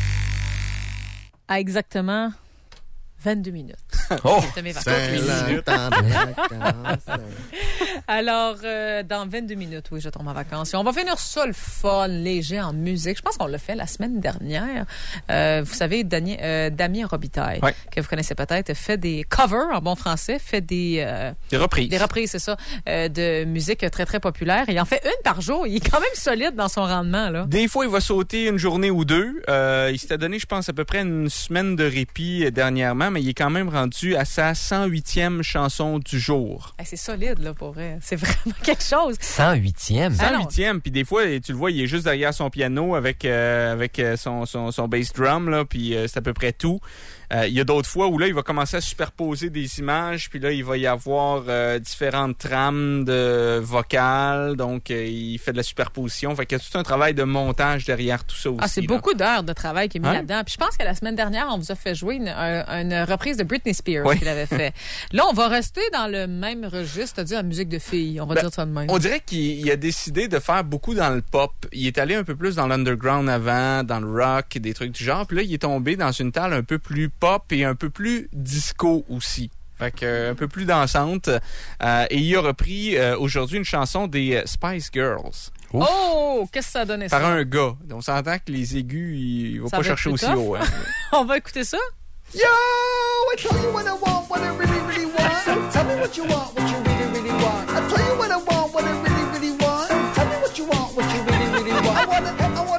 À exactement 22 minutes. Oh! C'est mes vacances. C'est le temps de vacances. Alors, dans 22 minutes, oui, je tombe en vacances. Et on va finir ça le fun, léger en musique. Je pense qu'on l'a fait la semaine dernière. Vous savez, Damien Robitaille, ouais, que vous connaissez peut-être, fait des covers en bon français, fait des reprises. Des reprises, c'est ça, de musique très, très populaire. Il en fait une par jour. Il est quand même solide dans son rendement, là. Des fois, il va sauter une journée ou deux. Il s'était donné, je pense, à peu près une semaine de répit dernièrement, mais il est quand même rendu rendu à sa 108e chanson du jour. C'est solide, là, pour vrai. C'est vraiment quelque chose. 108e? 108e, puis des fois, tu le vois, il est juste derrière son piano avec son bass drum, là, puis c'est à peu près tout. Il y a d'autres fois où là, il va commencer à superposer des images, puis là, il va y avoir différentes trames de vocales, donc il fait de la superposition. Fait qu'il y a tout un travail de montage derrière tout ça aussi. C'est beaucoup d'heures de travail qui est mis là-dedans. Puis je pense que la semaine dernière, on vous a fait jouer une reprise de Britney Spears qu'il avait fait. Là, on va rester dans le même registre, c'est-à-dire la musique de filles. On va dire ça de même. On dirait qu'il a décidé de faire beaucoup dans le pop. Il est allé un peu plus dans l'underground avant, dans le rock, des trucs du genre. Puis là, il est tombé dans une table un peu plus pop et un peu plus disco aussi. Fait que un peu plus dansante. Et il a repris aujourd'hui une chanson des Spice Girls. Ouf. Oh! Qu'est-ce que ça a donné ça? Par un gars. On s'entend que les aigus, il va pas chercher aussi haut. Hein. On va écouter ça? Yo! I tell you what I want, what I really, really want. So tell me what you want, what you really, really want. I tell you what I want, what I really, really want. So tell me what you want, what you really, really want. I wanna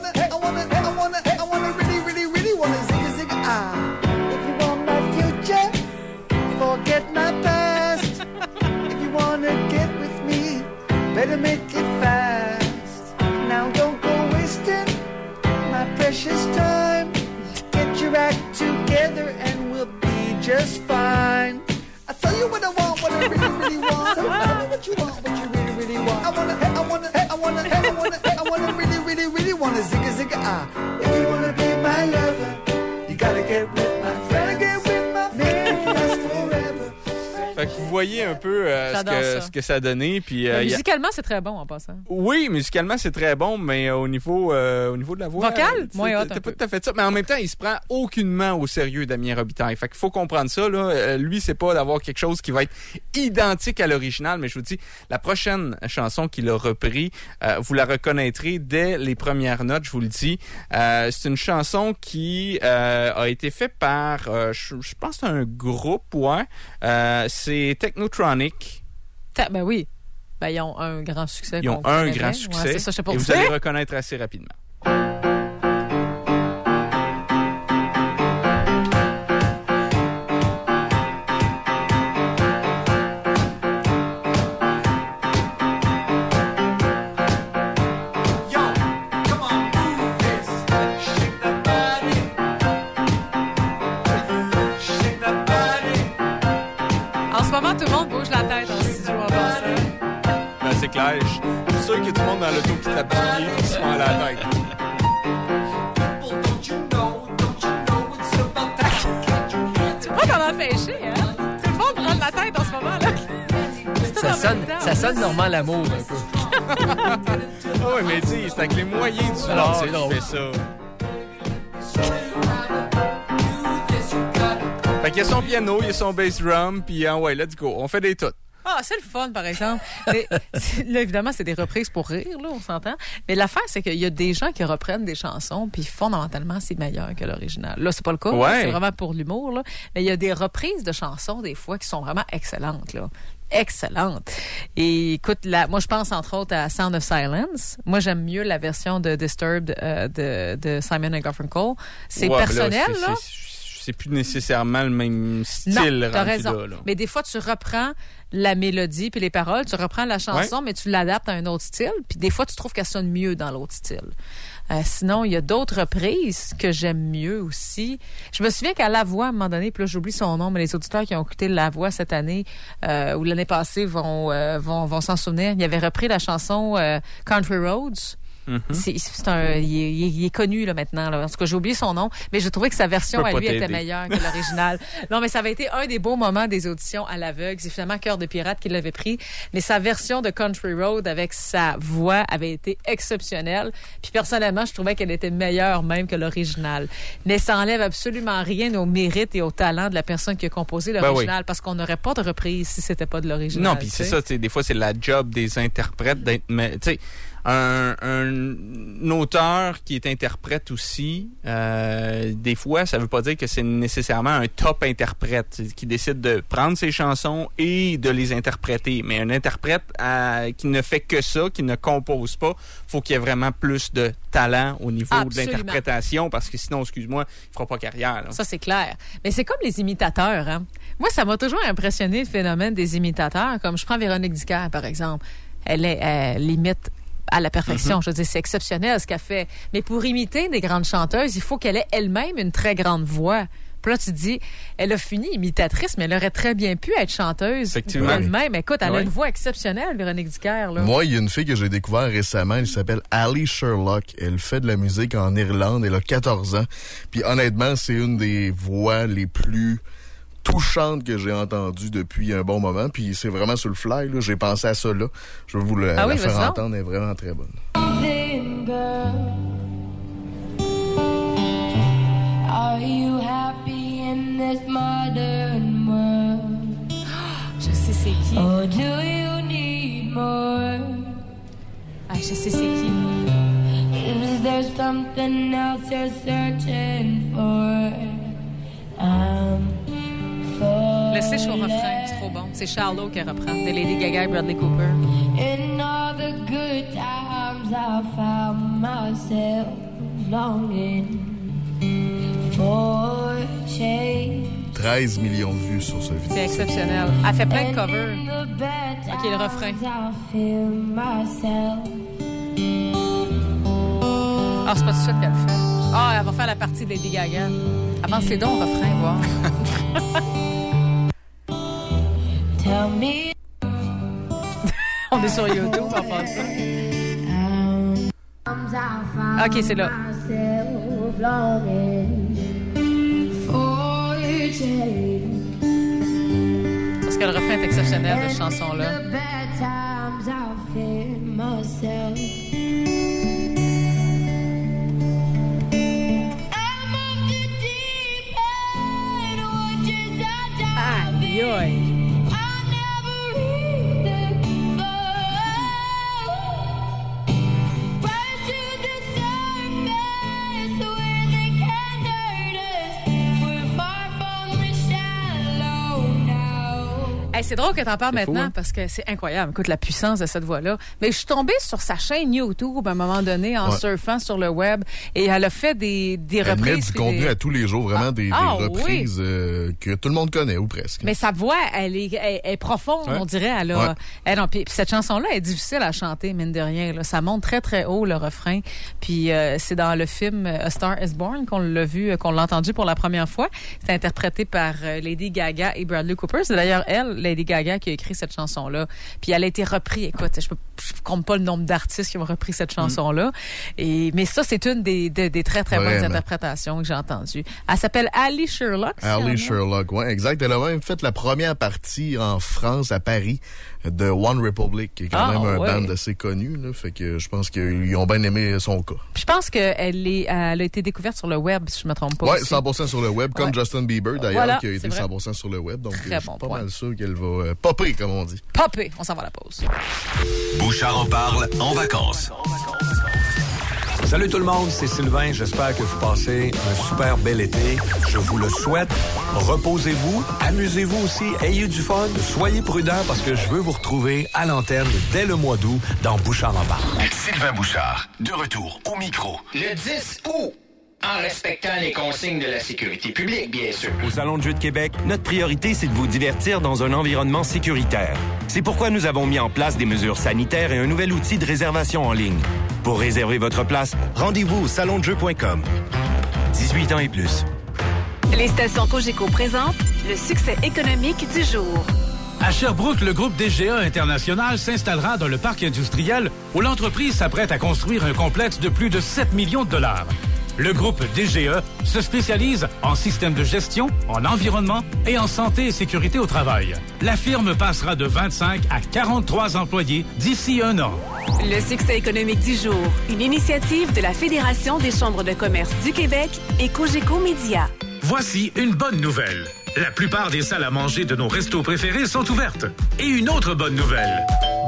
really, really, really wanna zigga, zigga, ah. If you want my future, forget my past. If you wanna get with me, better make it fast. Now don't go wasting my precious time. Get your act together and we'll be just fine. I tell you what I want, what I really, really want. So tell me what you want, what you really, really want. I wanna really, really, really wanna zigga, zigga, ah. If you wanna be my lover, you gotta get with my friend. Get with my friend, last forever. Fait que vous voyez un peu ce que ça a donné. Puis, musicalement, c'est très bon en passant. Oui, musicalement, c'est très bon, mais au niveau de la voix... Vocale? Moins haute. T'as pas tout à fait ça. Mais en même temps, il se prend aucunement au sérieux, Damien Robitaille. Fait qu'il faut comprendre ça. Là. Lui, c'est pas d'avoir quelque chose qui va être identique à l'original, mais je vous dis, la prochaine chanson qu'il a repris, vous la reconnaîtrez dès les premières notes, je vous le dis. C'est une chanson qui a été faite par, je pense que c'est un groupe, c'est Technotronic. Ben oui. Ben, ils ont un grand succès. Ils ont un grand succès. Ouais, c'est ça, je sais pas et vous allez reconnaître assez rapidement. Tout le monde bouge la tête en studio en passant. Ben, c'est clair. Je suis sûr qu'il y a du monde dans l'auto qui tape du pied et qui se prend la tête. Tu peux pas t'en empêcher, hein? Tout le monde prend la tête en ce moment-là. Ça sonne Normand Lamour un peu. Oui, mais dis, c'est avec les moyens du bord qu'il fait ça. Fait qu'il y a son piano, il y a son bass drum, puis ouais, let's go. On fait des toutes. Ah, c'est le fun, par exemple. Mais, là, évidemment, c'est des reprises pour rire, là, on s'entend. Mais l'affaire, c'est qu'il y a des gens qui reprennent des chansons, puis fondamentalement, c'est meilleur que l'original. Là, c'est pas le cas. Ouais. C'est vraiment pour l'humour, là. Mais il y a des reprises de chansons, des fois, qui sont vraiment excellentes, là. Excellente. Et écoute, moi, je pense entre autres à Sound of Silence. Moi, j'aime mieux la version de Disturbed de Simon & Garfunkel. C'est personnel, là. C'est plus nécessairement le même style. Non, t'as raison. Là. Mais des fois, tu reprends la mélodie puis les paroles, tu reprends la chanson, mais tu l'adaptes à un autre style. Puis des fois, tu trouves qu'elle sonne mieux dans l'autre style. Sinon, il y a d'autres reprises que j'aime mieux aussi. Je me souviens qu'à La Voix, à un moment donné, puis là, j'oublie son nom, mais les auditeurs qui ont écouté La Voix cette année ou l'année passée vont s'en souvenir. Il avait repris la chanson Country Roads. Mm-hmm. Il est connu là, maintenant. Là. En tout cas, j'ai oublié son nom, mais j'ai trouvé que sa version à lui était meilleure que l'original. Non, mais ça avait été un des beaux moments des auditions à l'aveugle. C'est finalement Cœur de pirate qui l'avait pris. Mais sa version de Country Road avec sa voix avait été exceptionnelle. Puis personnellement, je trouvais qu'elle était meilleure même que l'original. Mais ça enlève absolument rien au mérite et au talent de la personne qui a composé l'original, parce qu'on n'aurait pas de reprise si c'était pas de l'original. Non, puis c'est ça. Des fois, c'est la job des interprètes d'être... Tu sais, Un auteur qui est interprète aussi, des fois, ça veut pas dire que c'est nécessairement un top interprète qui décide de prendre ses chansons et de les interpréter. Mais un interprète qui ne fait que ça, qui ne compose pas, faut qu'il y ait vraiment plus de talent au niveau de l'interprétation, parce que sinon, excuse-moi, il fera pas carrière. Là. Ça, c'est clair. Mais c'est comme les imitateurs. Hein? Moi, ça m'a toujours impressionné, le phénomène des imitateurs. Comme je prends Véronique Dicker, par exemple. Elle imite à la perfection. Je veux dire, c'est exceptionnel ce qu'elle fait. Mais pour imiter des grandes chanteuses, il faut qu'elle ait elle-même une très grande voix. Puis là, tu te dis, elle a fini imitatrice, mais elle aurait très bien pu être chanteuse pour elle-même. Écoute, elle a une voix exceptionnelle, Véronique Dicker. Là. Moi, il y a une fille que j'ai découvert récemment, elle s'appelle Ali Sherlock. Elle fait de la musique en Irlande, elle a 14 ans. Puis honnêtement, c'est une des voix les plus touchante que j'ai entendue depuis un bon moment, puis c'est vraiment sur le fly, là. J'ai pensé à ça là. Je vais vous la faire entendre, elle est vraiment très bonne. Are you happy in this modern world? Je sais c'est qui. Or do you need more? Je sais c'est qui. Is there something else you're searching for? Laissez sur le refrain, c'est trop bon. C'est Shallow qui reprend, de Lady Gaga et Bradley Cooper. In all the good times I found myself longing for change. 13 millions de vues sur ce vidéo. C'est exceptionnel. Elle fait plein de covers. OK, le refrain. C'est pas tout de suite qu'elle le fait. Elle va faire la partie de Lady Gaga. Avance-les donc au refrain, voir. On est sur YouTube, on va faire ça. OK, c'est là. Parce que le refrain est exceptionnel de cette chanson-là. Aïe, aïe. C'est drôle que t'en parles maintenant, hein? Parce que c'est incroyable. Écoute, la puissance de cette voix-là. Mais je suis tombée sur sa chaîne YouTube à un moment donné en surfant sur le web et elle a fait des reprises. Elle met du contenu à tous les jours, vraiment des reprises que tout le monde connaît ou presque. Mais sa voix, elle est profonde, on dirait. Puis cette chanson-là est difficile à chanter, mine de rien. Là. Ça monte très, très haut, le refrain. Puis c'est dans le film A Star is Born qu'on l'a vu, qu'on l'a entendu pour la première fois. C'est interprété par Lady Gaga et Bradley Cooper. C'est d'ailleurs Lady Gaga qui a écrit cette chanson-là. Puis elle a été reprise. Écoute, je compte pas le nombre d'artistes qui ont repris cette chanson-là. Mais ça, c'est une des très, très bonnes interprétations que j'ai entendues. Elle s'appelle Ali Sherlock. Ali Sherlock, oui, exact. Elle a même fait la première partie en France, à Paris, de One Republic, qui est quand même un band assez connu. Là, fait que je pense qu'ils ont bien aimé son cas. Puis je pense qu'elle a été découverte sur le web, si je me trompe pas. Oui, 100% sur le web, comme Justin Bieber, d'ailleurs, qui a été 100% sur le web. Donc, je suis pas mal sûr qu'elle va popper, comme on dit. Popper, on s'en va à la pause. Bouchard en parle en vacances. Salut tout le monde, c'est Sylvain. J'espère que vous passez un super bel été. Je vous le souhaite. Reposez-vous, amusez-vous aussi, ayez du fun, soyez prudents parce que je veux vous retrouver à l'antenne dès le mois d'août dans Bouchard en parle. Sylvain Bouchard, de retour au micro. Le 10 août. En respectant les consignes de la sécurité publique, bien sûr. Au Salon de Jeux de Québec, notre priorité, c'est de vous divertir dans un environnement sécuritaire. C'est pourquoi nous avons mis en place des mesures sanitaires et un nouvel outil de réservation en ligne. Pour réserver votre place, rendez-vous au salondejeux.com. 18 ans et plus. Les stations Cogeco présentent le succès économique du jour. À Sherbrooke, le groupe DGA International s'installera dans le parc industriel où l'entreprise s'apprête à construire un complexe de plus de 7 millions de dollars. Le groupe DGE se spécialise en système de gestion, en environnement et en santé et sécurité au travail. La firme passera de 25 à 43 employés d'ici un an. Le succès économique du jour, une initiative de la Fédération des chambres de commerce du Québec et Cogeco Média. Voici une bonne nouvelle. La plupart des salles à manger de nos restos préférés sont ouvertes. Et une autre bonne nouvelle.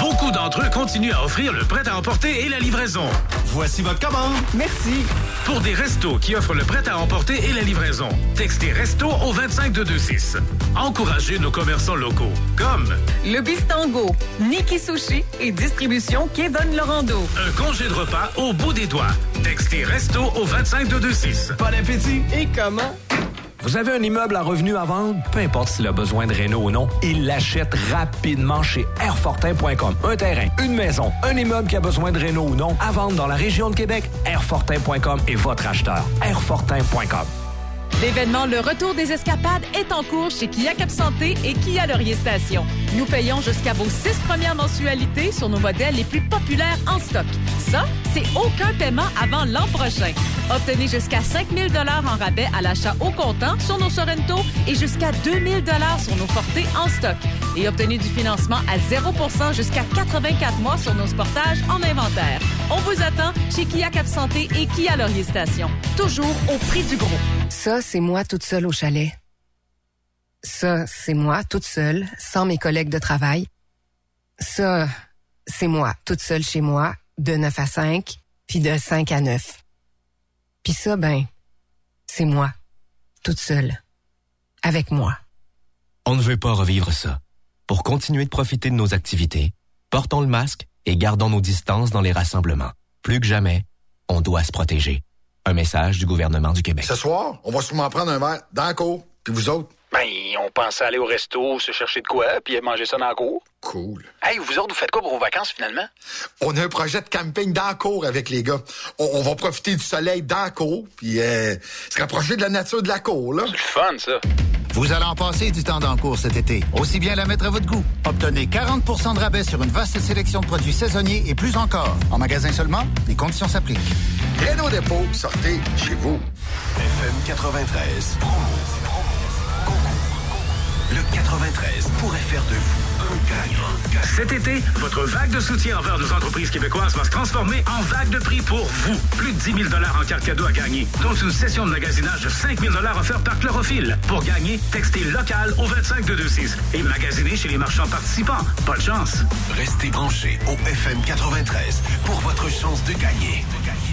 Beaucoup d'entre eux continuent à offrir le prêt à emporter et la livraison. Voici votre commande. Merci. Pour des restos qui offrent le prêt à emporter et la livraison, textez resto au 25226. Encouragez nos commerçants locaux, comme Le Bistango, Niki Sushi et distribution Kevin Lorando. un congé de repas au bout des doigts. Textez resto au 25226. Bon appétit. Et comment? Vous avez un immeuble à revenu à vendre? Peu importe s'il a besoin de réno ou non, il l'achète rapidement chez Airfortin.com. Un terrain, une maison, un immeuble qui a besoin de réno ou non, à vendre dans la région de Québec, Airfortin.com est votre acheteur. Airfortin.com. L'événement Le Retour des Escapades est en cours chez Kia Cap Santé et Kia Laurier Station. Nous payons jusqu'à vos 6 premières mensualités sur nos modèles les plus populaires en stock. Ça, c'est aucun paiement avant l'an prochain. Obtenez jusqu'à 5 000 $ en rabais à l'achat au comptant sur nos Sorento et jusqu'à 2 000 $ sur nos Forté en stock. Et obtenez du financement à 0 % jusqu'à 84 mois sur nos Sportages en inventaire. On vous attend chez Kia Cap Santé et Kia Laurier Station. Toujours au prix du gros. Ça, c'est moi toute seule au chalet. Ça, c'est moi toute seule, sans mes collègues de travail. Ça, c'est moi toute seule chez moi, de 9 à 5, puis de 5 à 9. Puis ça, ben, c'est moi, toute seule, avec moi. On ne veut pas revivre ça. Pour continuer de profiter de nos activités, portons le masque et gardons nos distances dans les rassemblements. Plus que jamais, on doit se protéger. Un message du gouvernement du Québec. Ce soir, on va sûrement prendre un verre dans la cour. Puis vous autres? Ben, on pensait aller au resto, se chercher de quoi, puis manger ça dans la cour. Cool. Hey, vous autres, vous faites quoi pour vos vacances, finalement? On a un projet de camping dans la cour avec les gars. On va profiter du soleil dans la cour, puis se rapprocher de la nature de la cour, là. C'est le fun, ça. Vous allez en passer du temps dans le cours cet été. Aussi bien la mettre à votre goût. Obtenez 40 % de rabais sur une vaste sélection de produits saisonniers et plus encore. En magasin seulement, les conditions s'appliquent. Renault Dépôt, sortez chez vous. FM 93. Le 93 pourrait faire de vous un gagnant. Cet été, votre vague de soutien envers nos entreprises québécoises va se transformer en vague de prix pour vous. Plus de 10 000 $ en cartes cadeaux à gagner, dont une session de magasinage de 5 000 $ offerte par Chlorophylle. Pour gagner, textez local au 25226 et magasinez chez les marchands participants. Bonne chance. Restez branchés au FM 93 pour votre chance de gagner.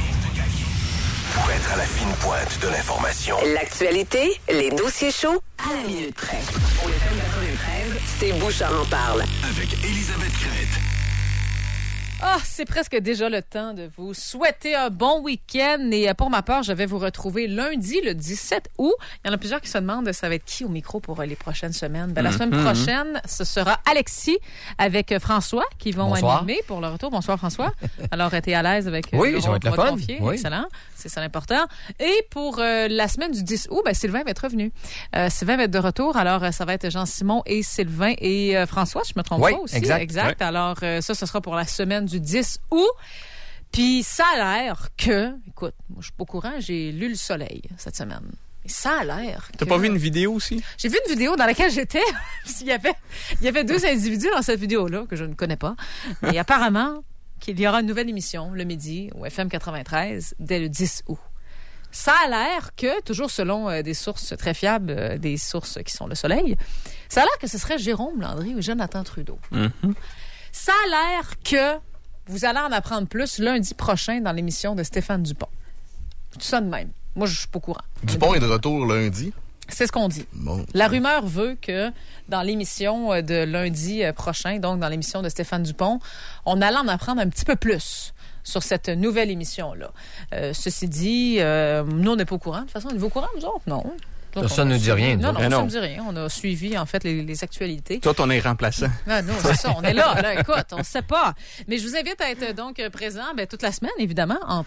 Pour être à la fine pointe de l'information. L'actualité, les dossiers chauds, à la minute près. Au FM 93, c'est Bouchard en parle. Avec Elisabeth Crête. Ah, c'est presque déjà le temps de vous souhaiter un bon week-end. Et pour ma part, je vais vous retrouver lundi, le 17 août. Il y en a plusieurs qui se demandent ça va être qui au micro pour les prochaines semaines. Ben, la semaine prochaine, ce sera Alexis avec François qui vont animer pour le retour. Bonsoir François. Alors, t'es à l'aise avec oui, ça va être le fun. Oui. Excellent. C'est ça l'important. Et pour la semaine du 10 août, ben, Sylvain va être revenu. Sylvain va être de retour. Alors, ça va être Jean-Simon et Sylvain et François, je me trompe pas aussi. Exact. Ouais. Alors, ça, ce sera pour la semaine du 10 août. Puis ça a l'air que... Écoute, moi, je suis pas au courant, j'ai lu Le Soleil cette semaine. Mais ça a l'air que... T'as pas vu une vidéo aussi? J'ai vu une vidéo dans laquelle j'étais. il y avait deux individus dans cette vidéo-là que je ne connais pas. Et apparemment, qu'il y aura une nouvelle émission le midi au FM 93 dès le 10 août. Ça a l'air que, toujours selon des sources très fiables, des sources qui sont Le Soleil, ça a l'air que ce serait Jérôme Landry ou Jonathan Trudeau. Mm-hmm. Ça a l'air que vous allez en apprendre plus lundi prochain dans l'émission de Stéphane Dupont. Tout ça de même. Moi, je suis pas au courant. Dupont est de retour lundi. C'est ce qu'on dit. Bon. La rumeur veut que dans l'émission de lundi prochain, donc dans l'émission de Stéphane Dupont, on allait en apprendre un petit peu plus sur cette nouvelle émission-là. Ceci dit, nous, on n'est pas au courant. De toute façon, on est au courant, nous autres? Non. Ça ne nous dit rien. Non, ça ne nous dit rien. On a suivi, en fait, les actualités. Toi, on est remplaçant. Ah, non, c'est ça. On est là. Écoute, on ne sait pas. Mais je vous invite à être donc présent toute la semaine, évidemment, en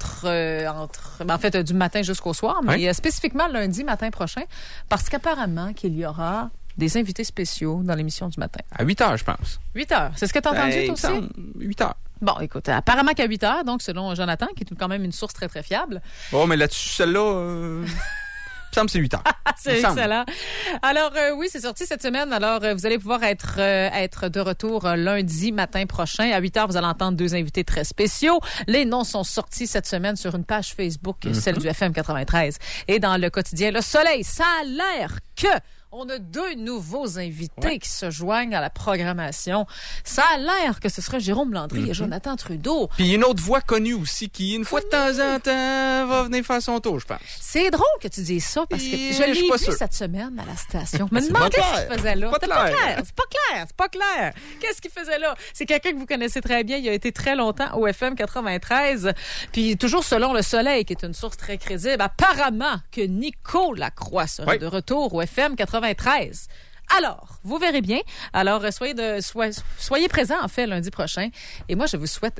fait, du matin jusqu'au soir, mais spécifiquement lundi matin prochain, parce qu'apparemment qu'il y aura des invités spéciaux dans l'émission du matin. À 8h, je pense. 8h. C'est ce que tu as entendu, toi aussi? 8h. Bon, écoute, apparemment qu'à 8h, donc selon Jonathan, qui est quand même une source très, très fiable. Oh, mais là-dessus, celle-là... Il me semble que c'est 8 ans. C'est excellent. Alors, oui, c'est sorti cette semaine. Alors, vous allez pouvoir être de retour lundi matin prochain. À 8h, vous allez entendre deux invités très spéciaux. Les noms sont sortis cette semaine sur une page Facebook, celle du FM 93. Et dans le quotidien Le Soleil, ça a l'air que On a 2 nouveaux invités qui se joignent à la programmation. Ça a l'air que ce serait Jérôme Landry et Jonathan Trudeau. Puis il y a une autre voix connue aussi qui, une fois de temps en temps, va venir faire son tour, je pense. C'est drôle que tu dises ça parce que je l'ai vu cette semaine à la station. Je me demandais ce qu'il faisait là. C'est pas clair. Qu'est-ce qu'il faisait là? C'est quelqu'un que vous connaissez très bien. Il a été très longtemps au FM 93. Puis toujours selon Le Soleil, qui est une source très crédible, apparemment que Nico Lacroix sera de retour au FM 93. Alors, vous verrez bien. Alors, soyez présents, en fait, lundi prochain. Et moi, je vous souhaite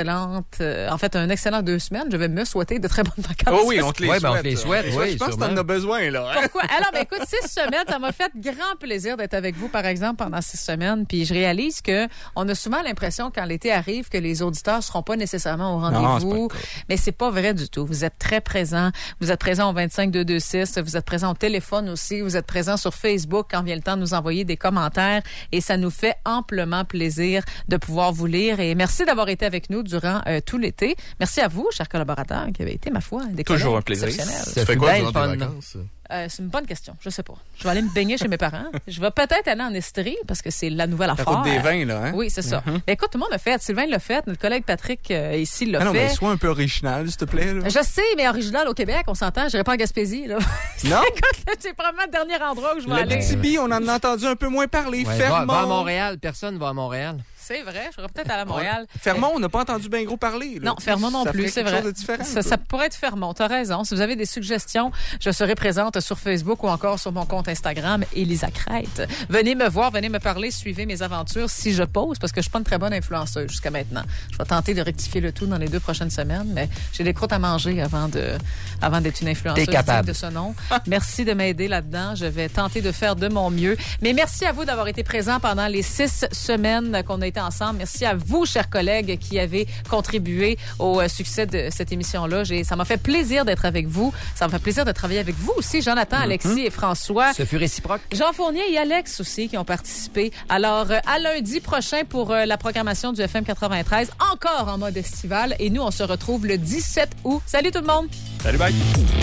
un excellent 2 semaines. Je vais me souhaiter de très bonnes vacances. Oh oui, on te les souhaite. Je pense que t'en as besoin, là. Hein? Pourquoi? Alors, écoute, 6 semaines, ça m'a fait grand plaisir d'être avec vous, par exemple, pendant 6 semaines. Puis je réalise que on a souvent l'impression, quand l'été arrive, que les auditeurs seront pas nécessairement au rendez-vous. Mais c'est pas vrai du tout. Vous êtes très présents. Vous êtes présents au 25-226. Vous êtes présents au téléphone aussi. Vous êtes présents sur Facebook quand vient le temps de nous envoyer des commentaires et ça nous fait amplement plaisir de pouvoir vous lire et merci d'avoir été avec nous durant tout l'été. Merci à vous, chers collaborateurs, qui avez été, ma foi, des collègues toujours un plaisir. Ça fait quoi durant tes vacances? C'est une bonne question. Je sais pas. Je vais aller me baigner chez mes parents. Je vais peut-être aller en Estrie parce que c'est la nouvelle affaire. La route des vins, là, hein? Oui, c'est ça. Écoute, tout le monde l'a fait. Sylvain l'a fait. Notre collègue Patrick ici l'a fait. Non, mais sois un peu original, s'il te plaît. Là. Je sais, mais original au Québec, on s'entend. J'irai pas en Gaspésie, là. Non? Écoute, c'est probablement le dernier endroit où je vais aller. L'Abitibi, on en a entendu un peu moins parler. Ouais, Fermont. Va à Montréal. Personne va à Montréal. C'est vrai, je serais peut-être aller à Montréal. Fermont, on n'a pas entendu bien gros parler. Là. Non, Fermont non plus, c'est vrai. Ça pourrait être Fermont, t'as raison. Si vous avez des suggestions, je serai présente sur Facebook ou encore sur mon compte Instagram, Elisa Crête. Venez me voir, venez me parler, suivez mes aventures si je pose, parce que je suis pas une très bonne influenceuse jusqu'à maintenant. Je vais tenter de rectifier le tout dans les 2 prochaines semaines, mais j'ai des croûtes à manger avant d'être une influenceuse digne de ce nom. Merci de m'aider là-dedans. Je vais tenter de faire de mon mieux. Mais merci à vous d'avoir été présents pendant les 6 semaines qu'on a été ensemble. Merci à vous, chers collègues, qui avez contribué au succès de cette émission-là. Ça m'a fait plaisir d'être avec vous. Ça me fait plaisir de travailler avec vous aussi, Jonathan, Alexis et François. Ce fut réciproque. Jean Fournier et Alex aussi qui ont participé. Alors, à lundi prochain pour la programmation du FM 93, encore en mode estival. Et nous, on se retrouve le 17 août. Salut tout le monde! Salut, bye!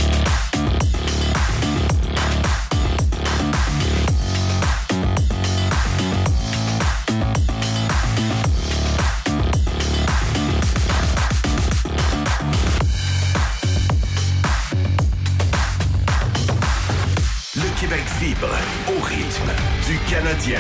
Québec vibre au rythme du Canadien.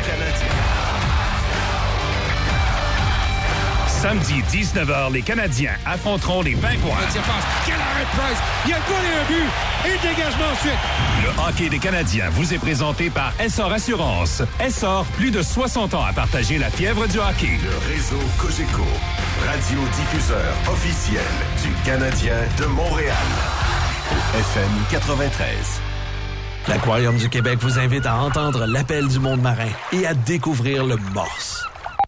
Samedi, 19h, les Canadiens affronteront les Pingouins. Quel arrêt de presse! Il y a le goal et un but! Et le dégagement ensuite! Le hockey des Canadiens vous est présenté par Essor Assurance. Essor, plus de 60 ans à partager la fièvre du hockey. Le réseau Cogeco, radiodiffuseur officiel du Canadien de Montréal. Au FM 93. L'Aquarium du Québec vous invite à entendre l'appel du monde marin et à découvrir le morse.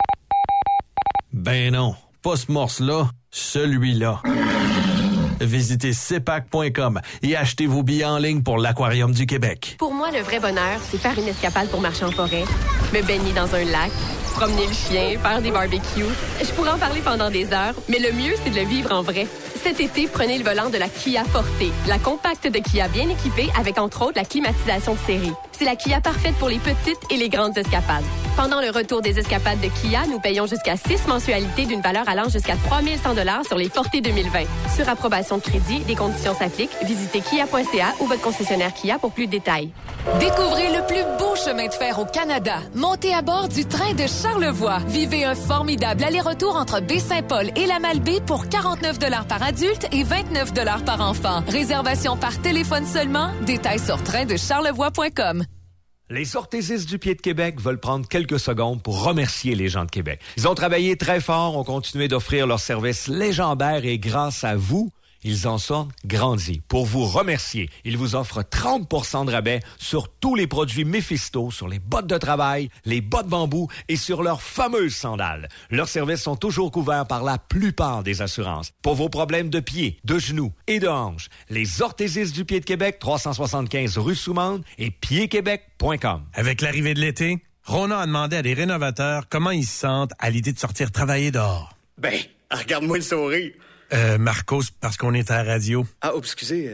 Ben non, pas ce morse-là, celui-là. Visitez CEPAC.com et achetez vos billets en ligne pour l'Aquarium du Québec. Pour moi, le vrai bonheur, c'est faire une escapade pour marcher en forêt, me baigner dans un lac, promener le chien, faire des barbecues. Je pourrais en parler pendant des heures, mais le mieux, c'est de le vivre en vrai. Cet été, prenez le volant de la Kia Forte, la compacte de Kia bien équipée avec, entre autres, la climatisation de série. C'est la Kia parfaite pour les petites et les grandes escapades. Pendant le retour des escapades de Kia, nous payons jusqu'à 6 mensualités d'une valeur allant jusqu'à 3 100 $ sur les Forte 2020. Sur approbation de crédit, des conditions s'appliquent. Visitez kia.ca ou votre concessionnaire Kia pour plus de détails. Découvrez le plus beau chemin de fer au Canada. Montez à bord du train de Charlevoix. Vivez un formidable aller-retour entre Baie-Saint-Paul et la Malbaie pour 49 $ par adulte et 29 $ par enfant. Réservation par téléphone seulement. Détails sur traindecharlevoix.com. Les orthésistes du pied de Québec veulent prendre quelques secondes pour remercier les gens de Québec. Ils ont travaillé très fort, ont continué d'offrir leurs services légendaires et grâce à vous, ils en sont grandis. Pour vous remercier, ils vous offrent 30 % de rabais sur tous les produits Mephisto, sur les bottes de travail, les bottes bambou et sur leurs fameuses sandales. Leurs services sont toujours couverts par la plupart des assurances. Pour vos problèmes de pieds, de genoux et de hanches, les orthésistes du pied de Québec, 375 rue Soumande et piedquebec.com. Avec l'arrivée de l'été, Rona a demandé à des rénovateurs comment ils se sentent à l'idée de sortir travailler dehors. Ben, regarde-moi le sourire. Marcos, parce qu'on est à la radio. Ah, excusez.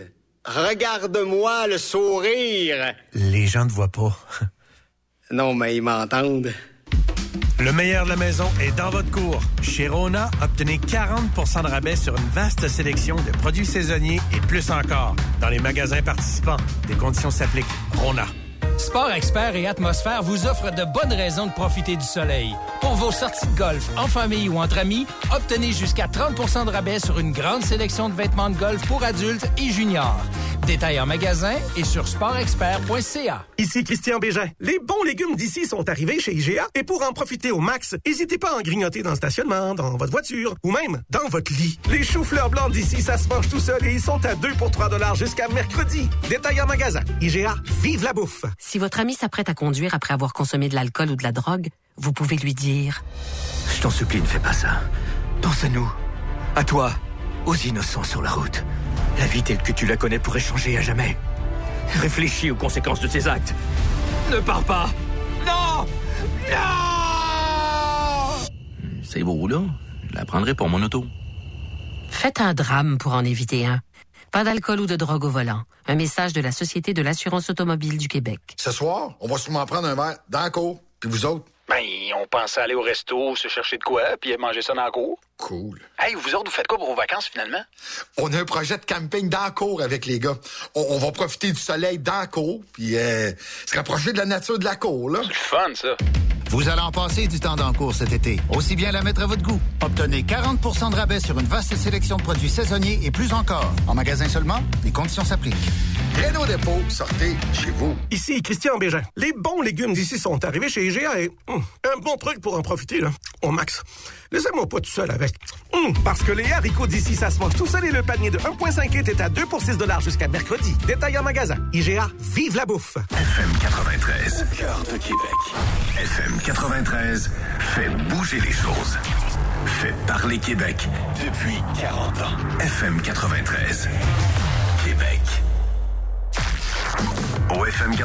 Regarde-moi le sourire. Les gens ne voient pas. Non, mais ils m'entendent. Le meilleur de la maison est dans votre cour. Chez Rona, obtenez 40 % de rabais sur une vaste sélection de produits saisonniers et plus encore. Dans les magasins participants, des conditions s'appliquent. Rona. Sport Expert et Atmosphère vous offrent de bonnes raisons de profiter du soleil. Pour vos sorties de golf, en famille ou entre amis, obtenez jusqu'à 30 % de rabais sur une grande sélection de vêtements de golf pour adultes et juniors. Détails en magasin et sur sportexpert.ca. Ici Christian Bégin. Les bons légumes d'ici sont arrivés chez IGA et pour en profiter au max, n'hésitez pas à en grignoter dans le stationnement, dans votre voiture ou même dans votre lit. Les choux-fleurs blancs d'ici, ça se mange tout seul et ils sont à 2 pour $3 jusqu'à mercredi. Détails en magasin. IGA, vive la bouffe! Si votre ami s'apprête à conduire après avoir consommé de l'alcool ou de la drogue, vous pouvez lui dire « Je t'en supplie, ne fais pas ça. Pense à nous, à toi, aux innocents sur la route. La vie telle que tu la connais pourrait changer à jamais. Réfléchis aux conséquences de tes actes. Ne pars pas. Non! Non! C'est beau, là. Je la prendrai pour mon auto. » Faites un drame pour en éviter un. Pas d'alcool ou de drogue au volant. Un message de la Société de l'assurance automobile du Québec. Ce soir, on va sûrement prendre un verre dans la cour. Puis vous autres? Ben, on pensait aller au resto, se chercher de quoi, puis manger ça dans la cour. Cool. Hey, vous autres, vous faites quoi pour vos vacances, finalement? On a un projet de camping dans la cour avec les gars. On va profiter du soleil dans la cour, puis se rapprocher de la nature de la cour, là. C'est fun, ça. Vous allez en passer du temps dans le cours cet été. Aussi bien la mettre à votre goût. Obtenez 40 % de rabais sur une vaste sélection de produits saisonniers et plus encore. En magasin seulement, les conditions s'appliquent. Renault Dépôt, sortez chez vous. Ici Christian Bégin. Les bons légumes d'ici sont arrivés chez IGA et un bon truc pour en profiter, là, au max. Laissez-moi pas tout seul avec. Parce que les haricots d'ici, ça se mange tout seul et le panier de 1,5 litres est à 2 pour $6 jusqu'à mercredi. Détail en magasin. IGA, vive la bouffe. FM 93, au cœur de Québec. FM 93 fait bouger les choses. Fait parler Québec depuis 40 ans. FM 93, Québec. Au FM 93.